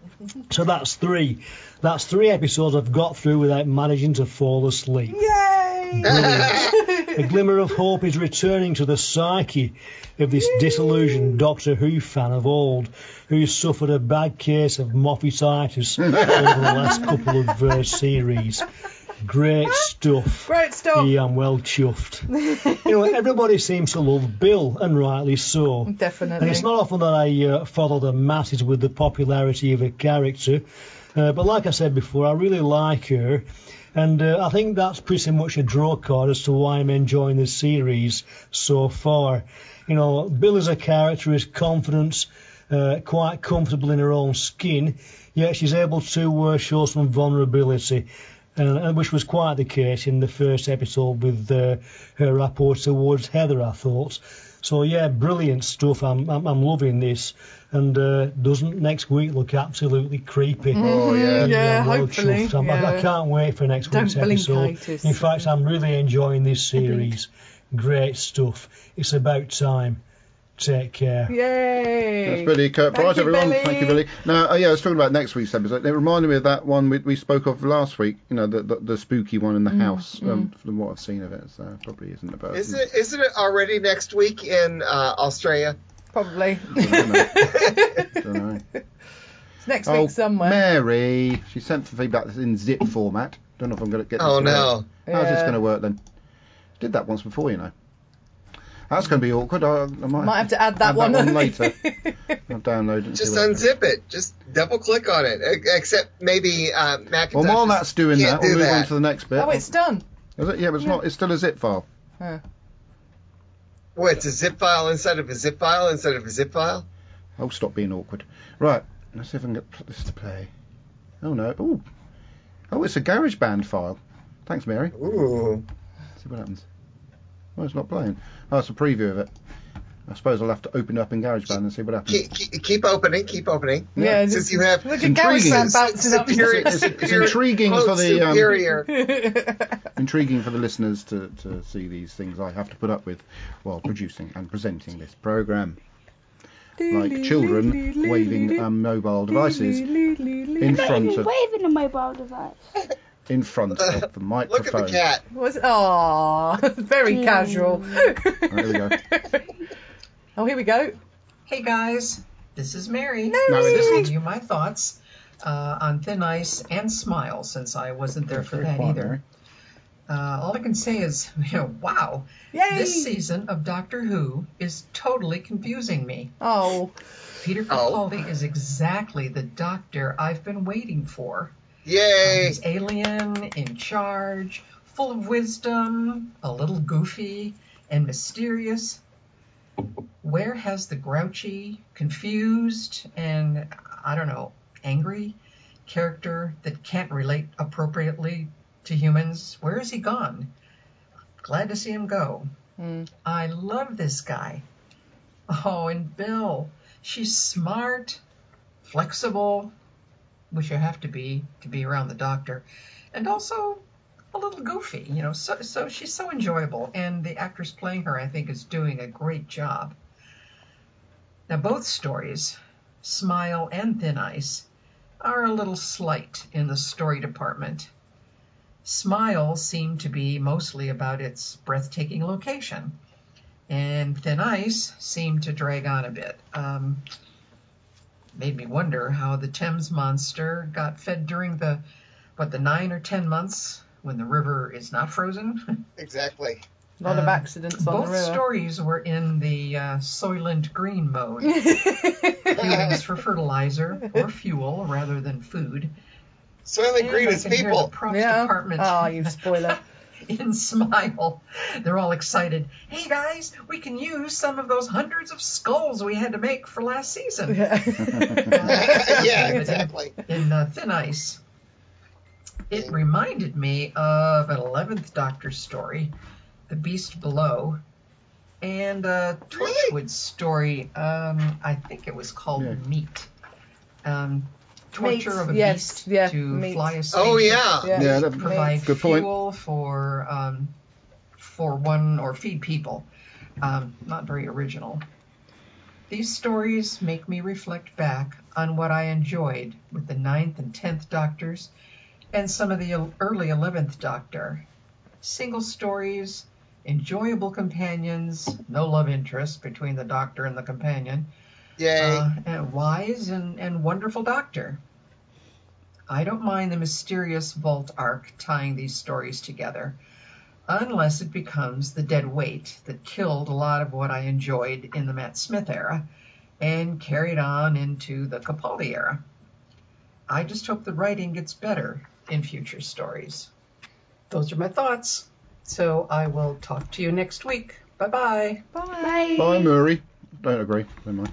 So that's three. That's 3 episodes I've got through without managing to fall asleep. Yay! Brilliant. A glimmer of hope is returning to the psyche of this disillusioned Doctor Who fan of old, who suffered a bad case of Moffatitis over the last couple of series. Great stuff. Great stuff. Yeah, I'm well chuffed. Everybody seems to love Bill, and rightly so. Definitely. And it's not often that I follow the masses with the popularity of a character, but like I said before, I really like her, and I think that's pretty much a draw card as to why I'm enjoying the series so far. Bill as a character is confident, quite comfortable in her own skin, yet she's able to show some vulnerability. And which was quite the case in the first episode with her rapport towards Heather, I thought. So yeah, brilliant stuff. I'm loving this, and doesn't next week look absolutely creepy? Oh yeah. Yeah, I'm well hopefully. chuffed. I can't wait for next Don't week's blink, episode. Titus. In fact, I'm really enjoying this series. Great stuff. It's about time. Take care. Yay! That's Billy Kirkbride, Thank you, everyone. Billy. Thank you, Billy. Now, I was talking about next week's episode. It reminded me of that one we spoke of last week. The spooky one in the house. From what I've seen of it, so probably isn't about. Isn't it already next week in Australia? Probably. Don't know. It's next week somewhere. Mary, she sent for feedback that's in zip format. Don't know if I'm going to get this. Oh, to no. work. How's this Yeah. going to work then? Did that once before, That's going to be awkward. I Might have to add that one later. I'll download it. And Just see what unzip it. Just double click on it. Except maybe Macintosh. Well, while that's doing can't that, we'll do move on that. to the next bit. Oh, it's done. Is it? Yeah, but it's not. It's still a zip file. What, it's a zip file inside of a zip file inside of a zip file? Oh, stop being awkward. Right, let's see if I can get this to play. Oh, no. Ooh. Oh, it's a GarageBand file. Thanks, Mary. Ooh. Let's see what happens. Oh, it's not playing. Oh, it's a preview of it. I suppose I'll have to open it up in GarageBand and see what happens. Keep opening. Keep opening. Yeah, Since you have look at intriguing. GarageBand bouncing up. It's intriguing for the superior. intriguing for the listeners to see these things I have to put up with while producing and presenting this program. Like children waving mobile devices in front of Waving a mobile device. of the microphone. Look at the cat. Aww, very casual. Right, here we go. Oh, here we go. Hey guys, this is Mary. No, it isn't. Giving you my thoughts on Thin Ice and Smile, since I wasn't there for Very that quiet, either. Mary. All I can say is, wow, Yay! this season of Doctor Who is totally confusing me. Oh, Peter Capaldi is exactly the Doctor I've been waiting for. Yay. He's alien, in charge, full of wisdom, a little goofy, and mysterious. Where has the grouchy, confused, and, I don't know, angry character that can't relate appropriately to humans, where has he gone? Glad to see him go. I love this guy. Oh, and Bill, she's smart, flexible, which you have to be around the Doctor, and also a little goofy, so she's so enjoyable, and the actress playing her, I think, is doing a great job. Now, both stories, Smile and Thin Ice, are a little slight in the story department. Smile seemed to be mostly about its breathtaking location, and Thin Ice seemed to drag on a bit. Made me wonder how the Thames monster got fed during the 9 or 10 months when the river is not frozen. Exactly. A lot of accidents on the Both river. stories were in the Soylent Green mode. Feelings for fertilizer or fuel rather than food. Soylent Green is I can hear people. the props department. Oh, you spoiler. In Smile. They're all excited. Hey guys, we can use some of those hundreds of skulls we had to make for last season. Yeah, exactly. In Thin Ice, it reminded me of an 11th Doctor story, The Beast Below, and a Torchwood story, I think it was called Meat. Torture of a beast to fly a spaceship. Oh, yeah. Provide good point. fuel for one or feed people. Not very original. These stories make me reflect back on what I enjoyed with the 9th and 10th Doctors and some of the early 11th Doctor. Single stories, enjoyable companions, no love interest between the Doctor and the companion. Yay. And wise and wonderful Doctor. I don't mind the mysterious vault arc tying these stories together, unless it becomes the dead weight that killed a lot of what I enjoyed in the Matt Smith era and carried on into the Capaldi era. I just hope the writing gets better in future stories. Those are my thoughts. So I will talk to you next week. Bye-bye. Bye. Bye, Murray. Don't agree. Never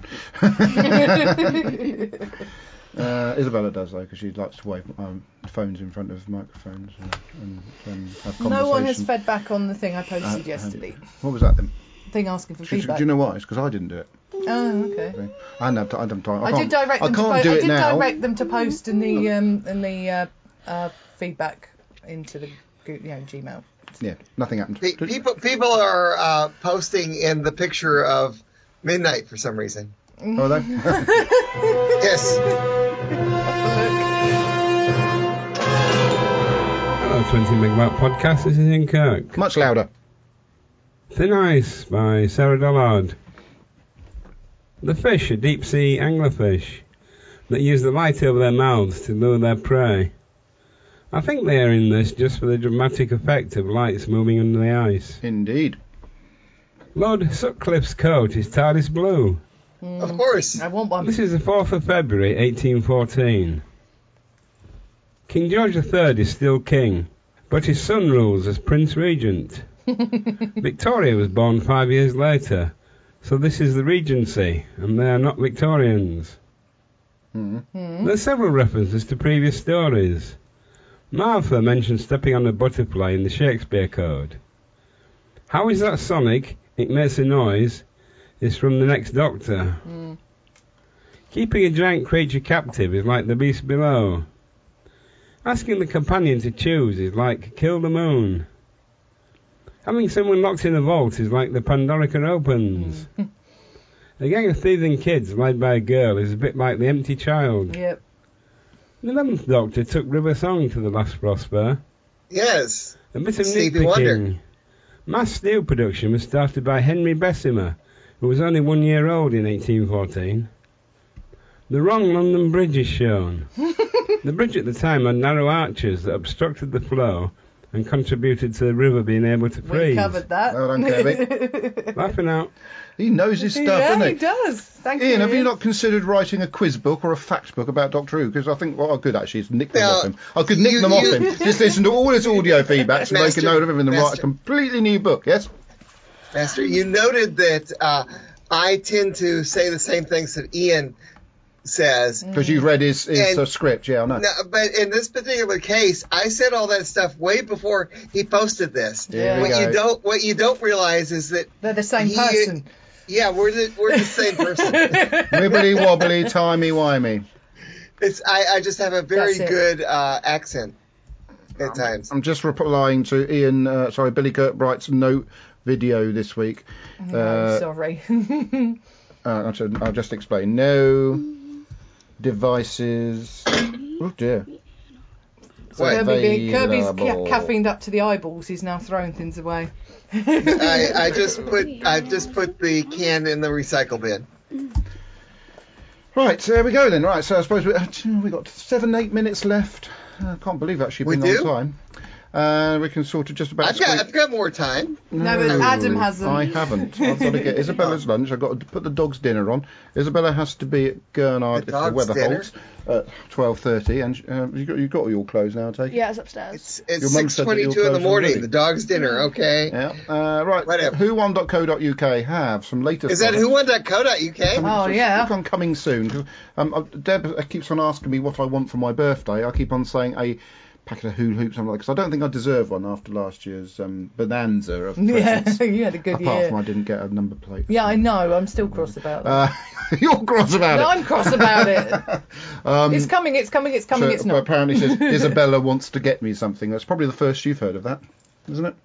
mind. Isabella does, though, because she likes to wave phones in front of microphones and have conversation. No one has fed back on the thing I posted yesterday. What was that then? Thing asking for Do feedback. you know why? It's because I didn't do it. Oh, okay. I don't have time. I did direct them. Direct them to post in the feedback into the Gmail. Yeah, nothing happened. People are posting in the picture of midnight for some reason. Oh, are they? Yes. Hello, 20 Megabyte Podcast. This is Ian Kirk. Much louder. Thin Ice by Sarah Dollard. The fish are deep-sea anglerfish that use the light over their mouths to lure their prey. I think they are in this just for the dramatic effect of lights moving under the ice. Indeed. Lord Sutcliffe's coat is TARDIS blue. Of course. I want one. This is the 4th of February, 1814. King George III is still king, but his son rules as Prince Regent. Victoria was born 5 years later, so this is the Regency, and they are not Victorians. There are several references to previous stories. Martha mentions stepping on a butterfly in the Shakespeare Code. How is that sonic? It makes a noise. Is from the next Doctor. Keeping a giant creature captive is like the beast below. Asking the companion to choose is like kill the moon. Having someone locked in a vault is like the Pandorica opens. A gang of thieving kids led by a girl is a bit like the empty child. Yep. The 11th Doctor took River Song to the last Prosper. Yes. A bit of Stevie nitpicking. Wonder. Mass steel production was started by Henry Bessemer, who was only 1 year old in 1814. The wrong London Bridge is shown. The bridge at the time had narrow arches that obstructed the flow and contributed to the river being able to freeze. We covered that. Well done, Kirby. Laughing out. He knows his stuff, Yeah, doesn't he does. Thank you. Ian, have you not considered writing a quiz book or a fact book about Doctor Who? Because I think what I could actually is nick them off him. I could nick them off him. Just listen to all his audio feedback so make a note of everything and write a completely new book, yes? Master, you noted that I tend to say the same things that Ian says. Because you read his script, yeah, I know. No, but in this particular case, I said all that stuff way before he posted this. Yeah. What you don't realize is that they're the same person. Yeah, we're the same person. Wibbly wobbly, timey wimey. I just have a very That's it. good accent at times. I'm just replying to Ian. Billy Kirkbright's note video this week. No, sorry. I'll just explain. No devices. Oh dear. Kirby's Available. caffeined up to the eyeballs. He's now throwing things away. I just put the can in the recycle bin. Right, there we go then. Right, so I suppose we got 7-8 minutes left. I can't believe I've actually been on time. We can sort of just about. I've got more time. No, but Adam hasn't. I haven't. I've got to get Isabella's lunch. I've got to put the dog's dinner on. Isabella has to be at Gurnard if the weather holds at 12:30. And you've got all your clothes now, I take it? Yeah, it's upstairs. It's Your mum said that your 6:22 in the clothes were morning. ready. The dog's dinner. Okay. Yeah. Right. Whatever. Whowon.co.uk have some latest. Is that whowon.co.uk? Oh, yeah. Click on coming soon. Deb keeps on asking me what I want for my birthday. I keep on saying a packet of hula hoops, something like, because I don't think I deserve one after last year's bonanza of presents. Yeah, you had a good Apart year. from I didn't get a number plate. Yeah, I know. I'm still cross about that. You're cross about No, it. I'm cross about it. It's coming, it's But not. apparently says Isabella wants to get me something. That's probably the first you've heard of that, isn't it?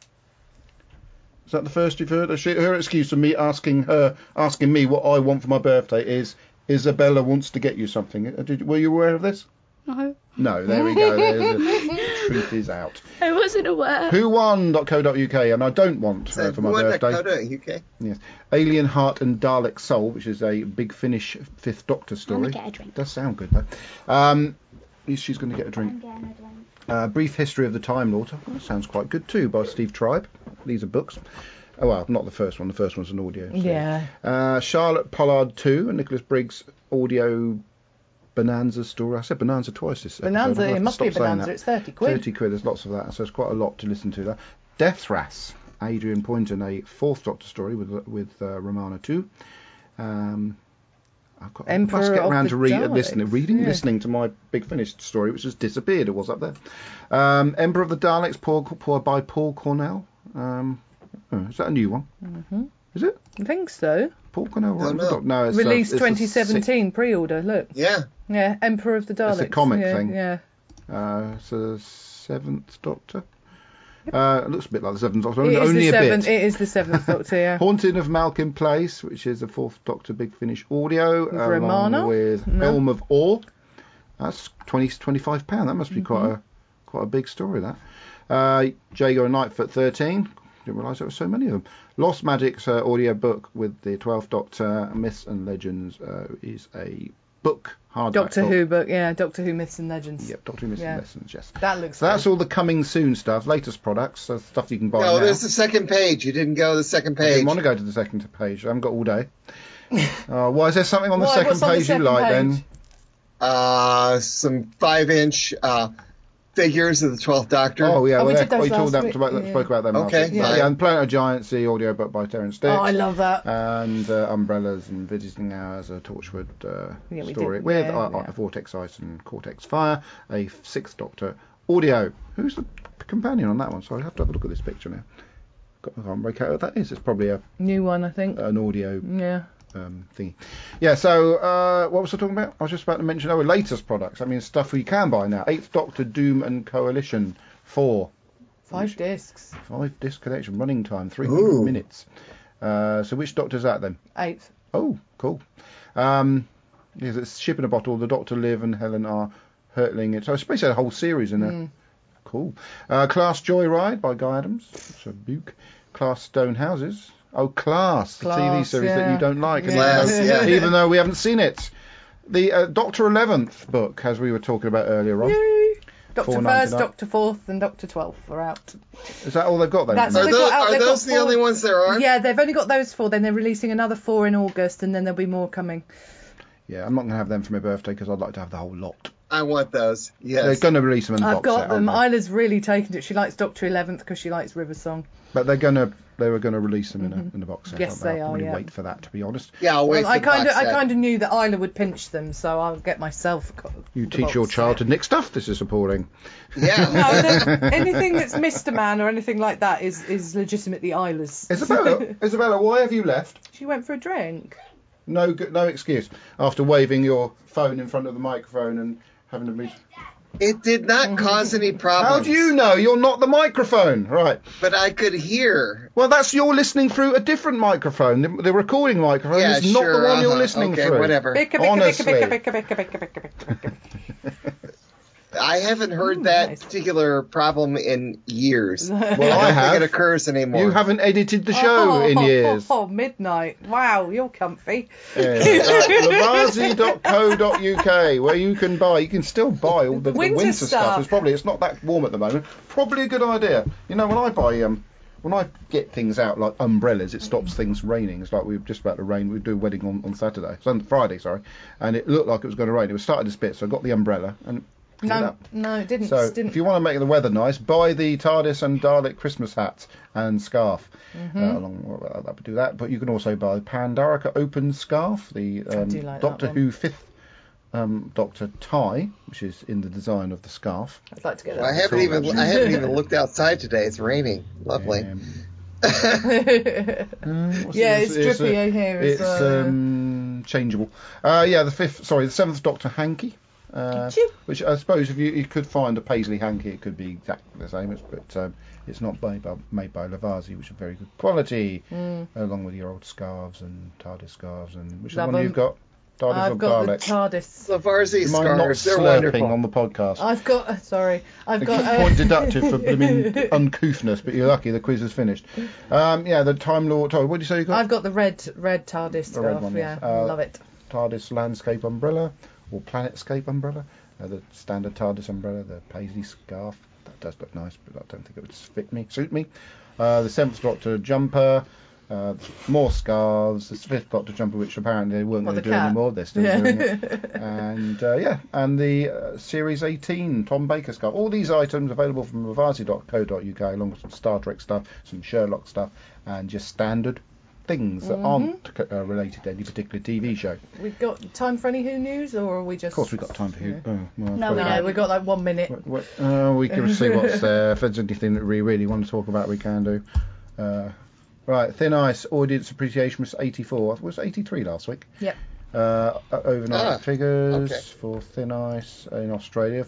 Is that the first you've heard? Her excuse for me asking me what I want for my birthday is Isabella wants to get you something. Were you aware of this? No. No, there we go. The truth is out. I wasn't aware. Whowon.co.uk, and I don't want her for my birthday. Whowon.co.uk. Yes. Alien Heart and Dalek Soul, which is a Big Finish Fifth Doctor story. I'm gonna get a drink. Does sound good though. She's going to get a drink. I'm getting a drink. Brief History of the Time Lord. Oh, that sounds quite good too, by Steve Tribe. These are books. Oh well, not the first one. The first one's an audio. So. Yeah. Charlotte Pollard 2 and Nicholas Briggs audio Bonanza story. I said Bonanza twice this episode. Bonanza, I'll have it to must be a stop saying Bonanza. that. It's 30 quid. 30 quid, there's lots of that, so it's quite a lot to listen to there. Deathras, Adrian Poynton, a Fourth Doctor story with Romana 2. I must get round to listening to my Big Finish story, which has disappeared. It was up there. Emperor of the Daleks, by Paul Cornell. Is that a new one? Mm-hmm. Is it? I think so. Paul Cornell? No, it's Released it's 2017, pre-order, look. Yeah. Yeah, Emperor of the Daleks. It's a comic thing. Yeah. It's the Seventh Doctor. It looks a bit like the Seventh Doctor, It is only the a seventh, bit. It is the Seventh Doctor, yeah. Haunting of Malkin Place, which is a Fourth Doctor Big Finish audio, Romana? along with Helm of Awe. That's £25. That must be quite a big story, that. Jago and Nightfoot 13. Didn't realise there were so many of them. Lost Magic's audio book with the 12th Doctor, Myths and Legends is a book, hardback Doctor book. Who book, yeah. Doctor Who Myths and Legends. Yep, Doctor Who Myths and Legends, yes. That looks So that's good. all the coming soon stuff, latest products, so stuff you can buy No, now. there's the second page. You didn't go to the second I page. didn't want to go to the second page. I haven't got all day. Why is there something on the Why? second What's on the page you second like page? then? Some 5-inch figures of the 12th Doctor. Oh yeah, we did those we last week. spoke about them. Okay, last week. fine. Yeah, and Planet of Giants, the audio book by Terence Dix. Oh, I love that. And Umbrellas and Visiting Hours, a Torchwood we story did, with yeah. Vortex Ice and Cortex Fire, a Sixth Doctor audio. Who's the companion on that one? So I have to have a look at this picture now. I can't make out what that is. It's probably New one, I think. an audio Yeah. thingy. Yeah, so what was I talking about? I was just about to mention latest products. I mean, stuff we can buy now. 8th Doctor, Doom and Coalition 4. 5 discs. 5 disc collection, running time 300 minutes. So which Doctor's that then? 8th. Oh, cool. Yes, it's Ship in a Bottle. The Doctor, Liv and Helen are hurtling it. So it's basically a whole series in there. Cool. Class Joyride by Guy Adams. It's a book. Class Stone Houses. Oh, Class, the TV series that you don't like, even though we haven't seen it. The Doctor 11th book, as we were talking about earlier on. Yay. Doctor $4.99. 1st, Doctor 4th, and Doctor 12th are out. Is that all they've got then? That's all Are they've got out. are They've those got the only ones there are? Yeah, they've only got those 4. Then they're releasing another 4 in August, and then there'll be more coming. Yeah, I'm not going to have them for my birthday because I'd like to have the whole lot. I want those. Yes. They're going to release them in a I've box got set, them. aren't Isla's really taken to it. She likes Doctor 11th because she likes River Song. they? But they were going to release them in a box set. Yes, aren't they I'll are, probably yeah. wait for that, to be honest. Yeah, I'll wait Well, for the box I set. kind of knew that Isla would pinch them, so I'll get myself. You the teach box your child set. to nick stuff. This is appalling. Yeah. No, anything that's Mr. Man or anything like that is legitimately Isla's. Isabella, why have you left? She went for a drink. No excuse. After waving your phone in front of the microphone and having to be... It did not cause any problems. How do you know? You're not the microphone. Right. But I could hear. Well, you're listening through a different microphone. The recording microphone is not the one you're listening through. Okay, whatever. Honestly. I haven't heard that particular problem in years. Well, I don't have. think it occurs anymore. You haven't edited the show in years. Oh, midnight. Wow, you're comfy. Yeah. Lavazi.co.uk, where you can still buy all the winter stuff. It's not that warm at the moment. Probably a good idea. You know, when I buy when I get things out like umbrellas, it stops things raining. It's like we were just about to rain. We do a wedding on Friday, and it looked like it was going to rain. It was starting to spit, so I got the umbrella and. No, it didn't. So, if you want to make the weather nice, buy the TARDIS and Dalek Christmas hat and scarf. Do that. But you can also buy Pandarica Open Scarf, the Doctor Who 5th Doctor tie, which is in the design of the scarf. I'd like to get that. I haven't even looked outside today. It's raining. Lovely. It's drippy here as well. It's changeable. The 7th Doctor hanky. Which I suppose if you could find a Paisley hanky, it could be exactly the same. But it's not made by Lavazi, which are very good quality, along with your old scarves and TARDIS scarves. And which one you've got? TARDIS I've got the TARDIS. Lavazi scarves. They're wonderful. wonderful On the podcast. I've got. Point deductive for blooming uncouthness, but you're lucky the quiz is finished. The Time Lord. What did you say you got? I've got the red TARDIS scarf. Red one, yes. Love it. TARDIS landscape umbrella. Or Planetscape umbrella, the standard TARDIS umbrella, the Paisley scarf. That does look nice, but I don't think it would suit me. The 7th Doctor jumper, more scarves. The 5th Doctor jumper, which apparently they weren't going to do anymore. They're still doing it. And the Series 18 Tom Baker scarf. All these items available from Lavazi.co.uk, along with some Star Trek stuff, some Sherlock stuff, and just standard things that aren't related to any particular TV show. We've got time for any Who news, or are we just... Of course we've got time for Who. No, we don't. We've got like 1 minute. We can see what's there. If there's anything that we really want to talk about, we can do. Right, Thin Ice audience appreciation was 84. It was 83 last week. Yep. Overnight figures for Thin Ice in Australia,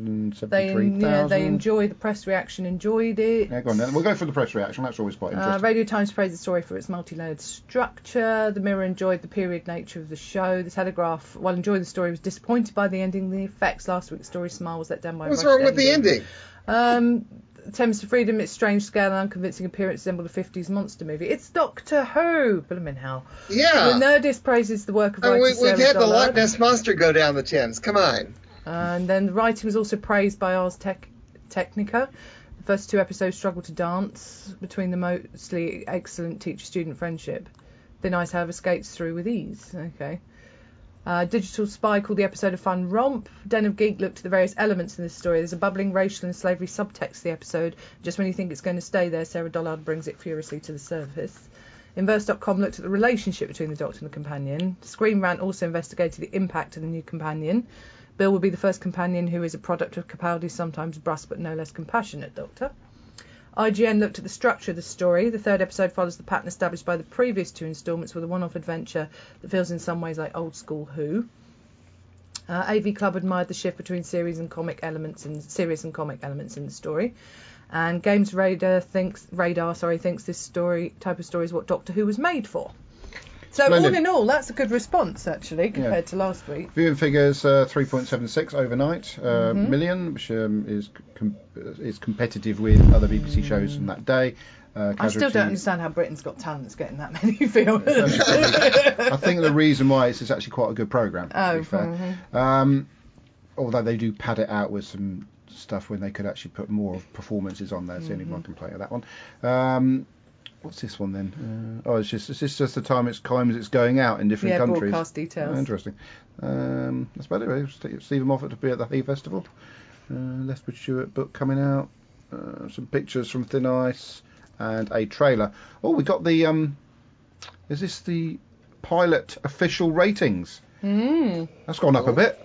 473,000. They enjoyed the press reaction, enjoyed it. Yeah, go on then. We'll go for the press reaction. That's always quite interesting. Radio Times praised the story for its multi-layered structure. The Mirror enjoyed the period nature of the show. The Telegraph, while enjoying the story, was disappointed by the ending. The effects last week's story Smile was let down by. What's wrong with the ending? Attempts to Freedom, its strange scale and unconvincing appearance resembled a 50s monster movie. It's Doctor Who! Blooming hell. Yeah. The Nerdist praises the work of writer we've Sarah had the Dollard. Loch Ness Monster go down the Thames. Come on. And then the writing was also praised by Ars Technica. The first 2 episodes struggled to dance between the mostly excellent teacher-student friendship. Thin Ice, however, skates through with ease. Okay. Digital Spy called the episode a fun romp. Den of Geek looked at the various elements in this story. There's a bubbling racial and slavery subtext to the episode. Just when you think it's going to stay there, Sarah Dollard brings it furiously to the surface. Inverse.com looked at the relationship between the Doctor and the companion. Screen Rant also investigated the impact of the new companion. Bill will be the first companion who is a product of Capaldi's sometimes brusque but no less compassionate Doctor. IGN looked at the structure of the story. The 3rd episode follows the pattern established by the previous 2 instalments with a one-off adventure that feels in some ways like old school Who. AV Club admired the shift between serious and comic elements in the story. And Games Radar thinks this type of story is what Doctor Who was made for. So Splendid. all in all, that's a good response actually compared to last week. Viewing figures 3.76 overnight million, which is competitive with other BBC shows from that day. I still don't understand how Britain's Got Talent is getting that many viewers. I think the reason why is it's actually quite a good programme. To be fair. Although they do pad it out with some stuff when they could actually put more of performances on there. It's the only one complaint of that one. What's this one then? It's just the time it's going out in different countries. Broadcast details. Interesting. That's about it. Stephen Moffat to be at the Hay Festival. Lethbridge Stewart book coming out. Some pictures from Thin Ice and a trailer. Oh, we got the. Is this the pilot official ratings? That's gone up a bit.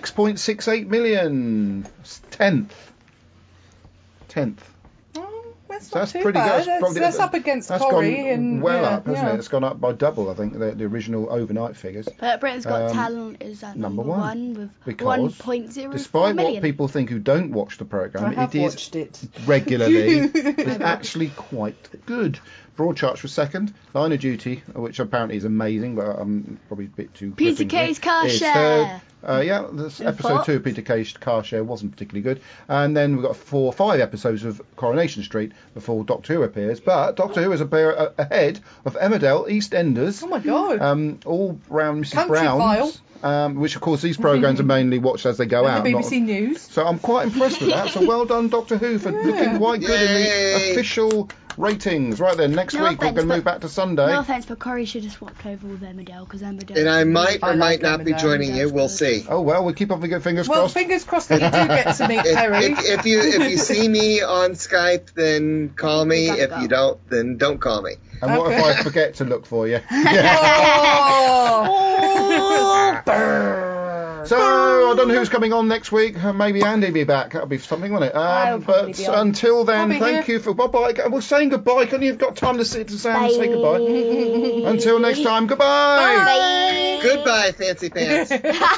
6.68 million. 10th. Oh, we're That's not that's too pretty bad. good. That's up against That's Corrie. gone and, well yeah, up, hasn't yeah. it? It's gone up by double, I think, the original overnight figures. But Britain's Got Talent is at number one with Because 1.04 despite million. what people think who don't watch the programme, I have it is watched it. regularly. It's actually quite good. Broadchurch was second. Line of Duty, which apparently is amazing, but I'm probably a bit too. Peter gripping Kay's for it, Car is Share. third. Yeah, this episode fourth. 2 of Peter Kay's Car Share wasn't particularly good. And then we've got 4 or 5 episodes of Coronation Street before Doctor Who appears. But Doctor Who is ahead of Emmerdale, EastEnders. Oh my God. All round Mrs. Country Brown's. Which, of course, these programmes are mainly watched as they go out. And the BBC News. So I'm quite impressed with that. So well done, Doctor Who, for looking quite good in the Yay. official ratings. Right then, next No week we're offence, going to but- move back to Sunday. No offence, but Corrie should have swapped over with Emmerdale because Emmerdale. And I might or I might like not be Emmerdale. joining you. We'll see. Oh, well, we'll keep on fingers Well, crossed. fingers crossed that you do get to meet Perry. If you see me on Skype, then call me. You gotta If go. you don't, then don't call me. And what if Okay. I forget to look for you? So, I don't know who's coming on next week. Maybe Andy will be back. That'll be something, won't it? I'll probably But be on. until then, I'll be thank here. you for... Bye-bye. We're saying goodbye. Couldn't you have got time to sit to Sam and say goodbye? Until next time, goodbye! Goodbye, fancy pants.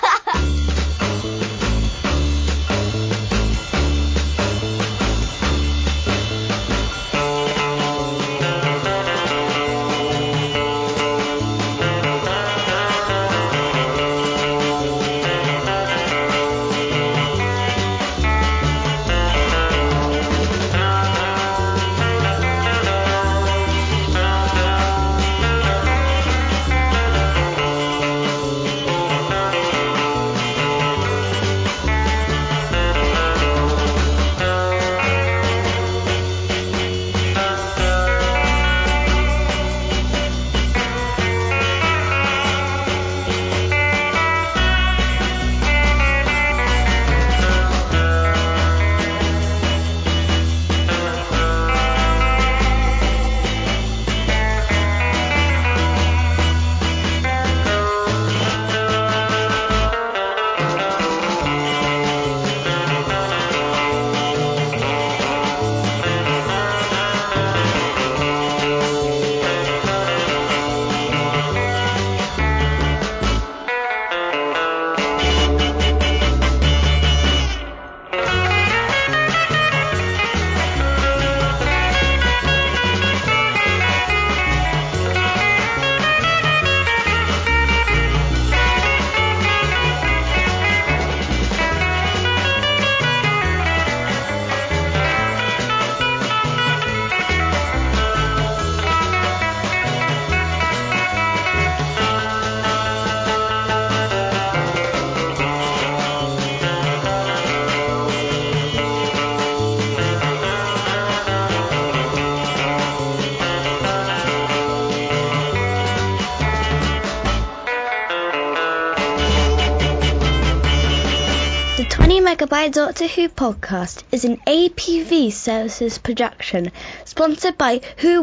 The 20 Megabyte Doctor Who podcast is an APV Services production, sponsored by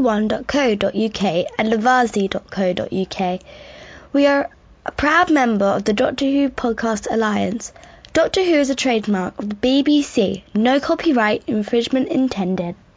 who1.co.uk and lavazi.co.uk. We are a proud member of the Doctor Who Podcast Alliance. Doctor Who is a trademark of the BBC. No copyright infringement intended.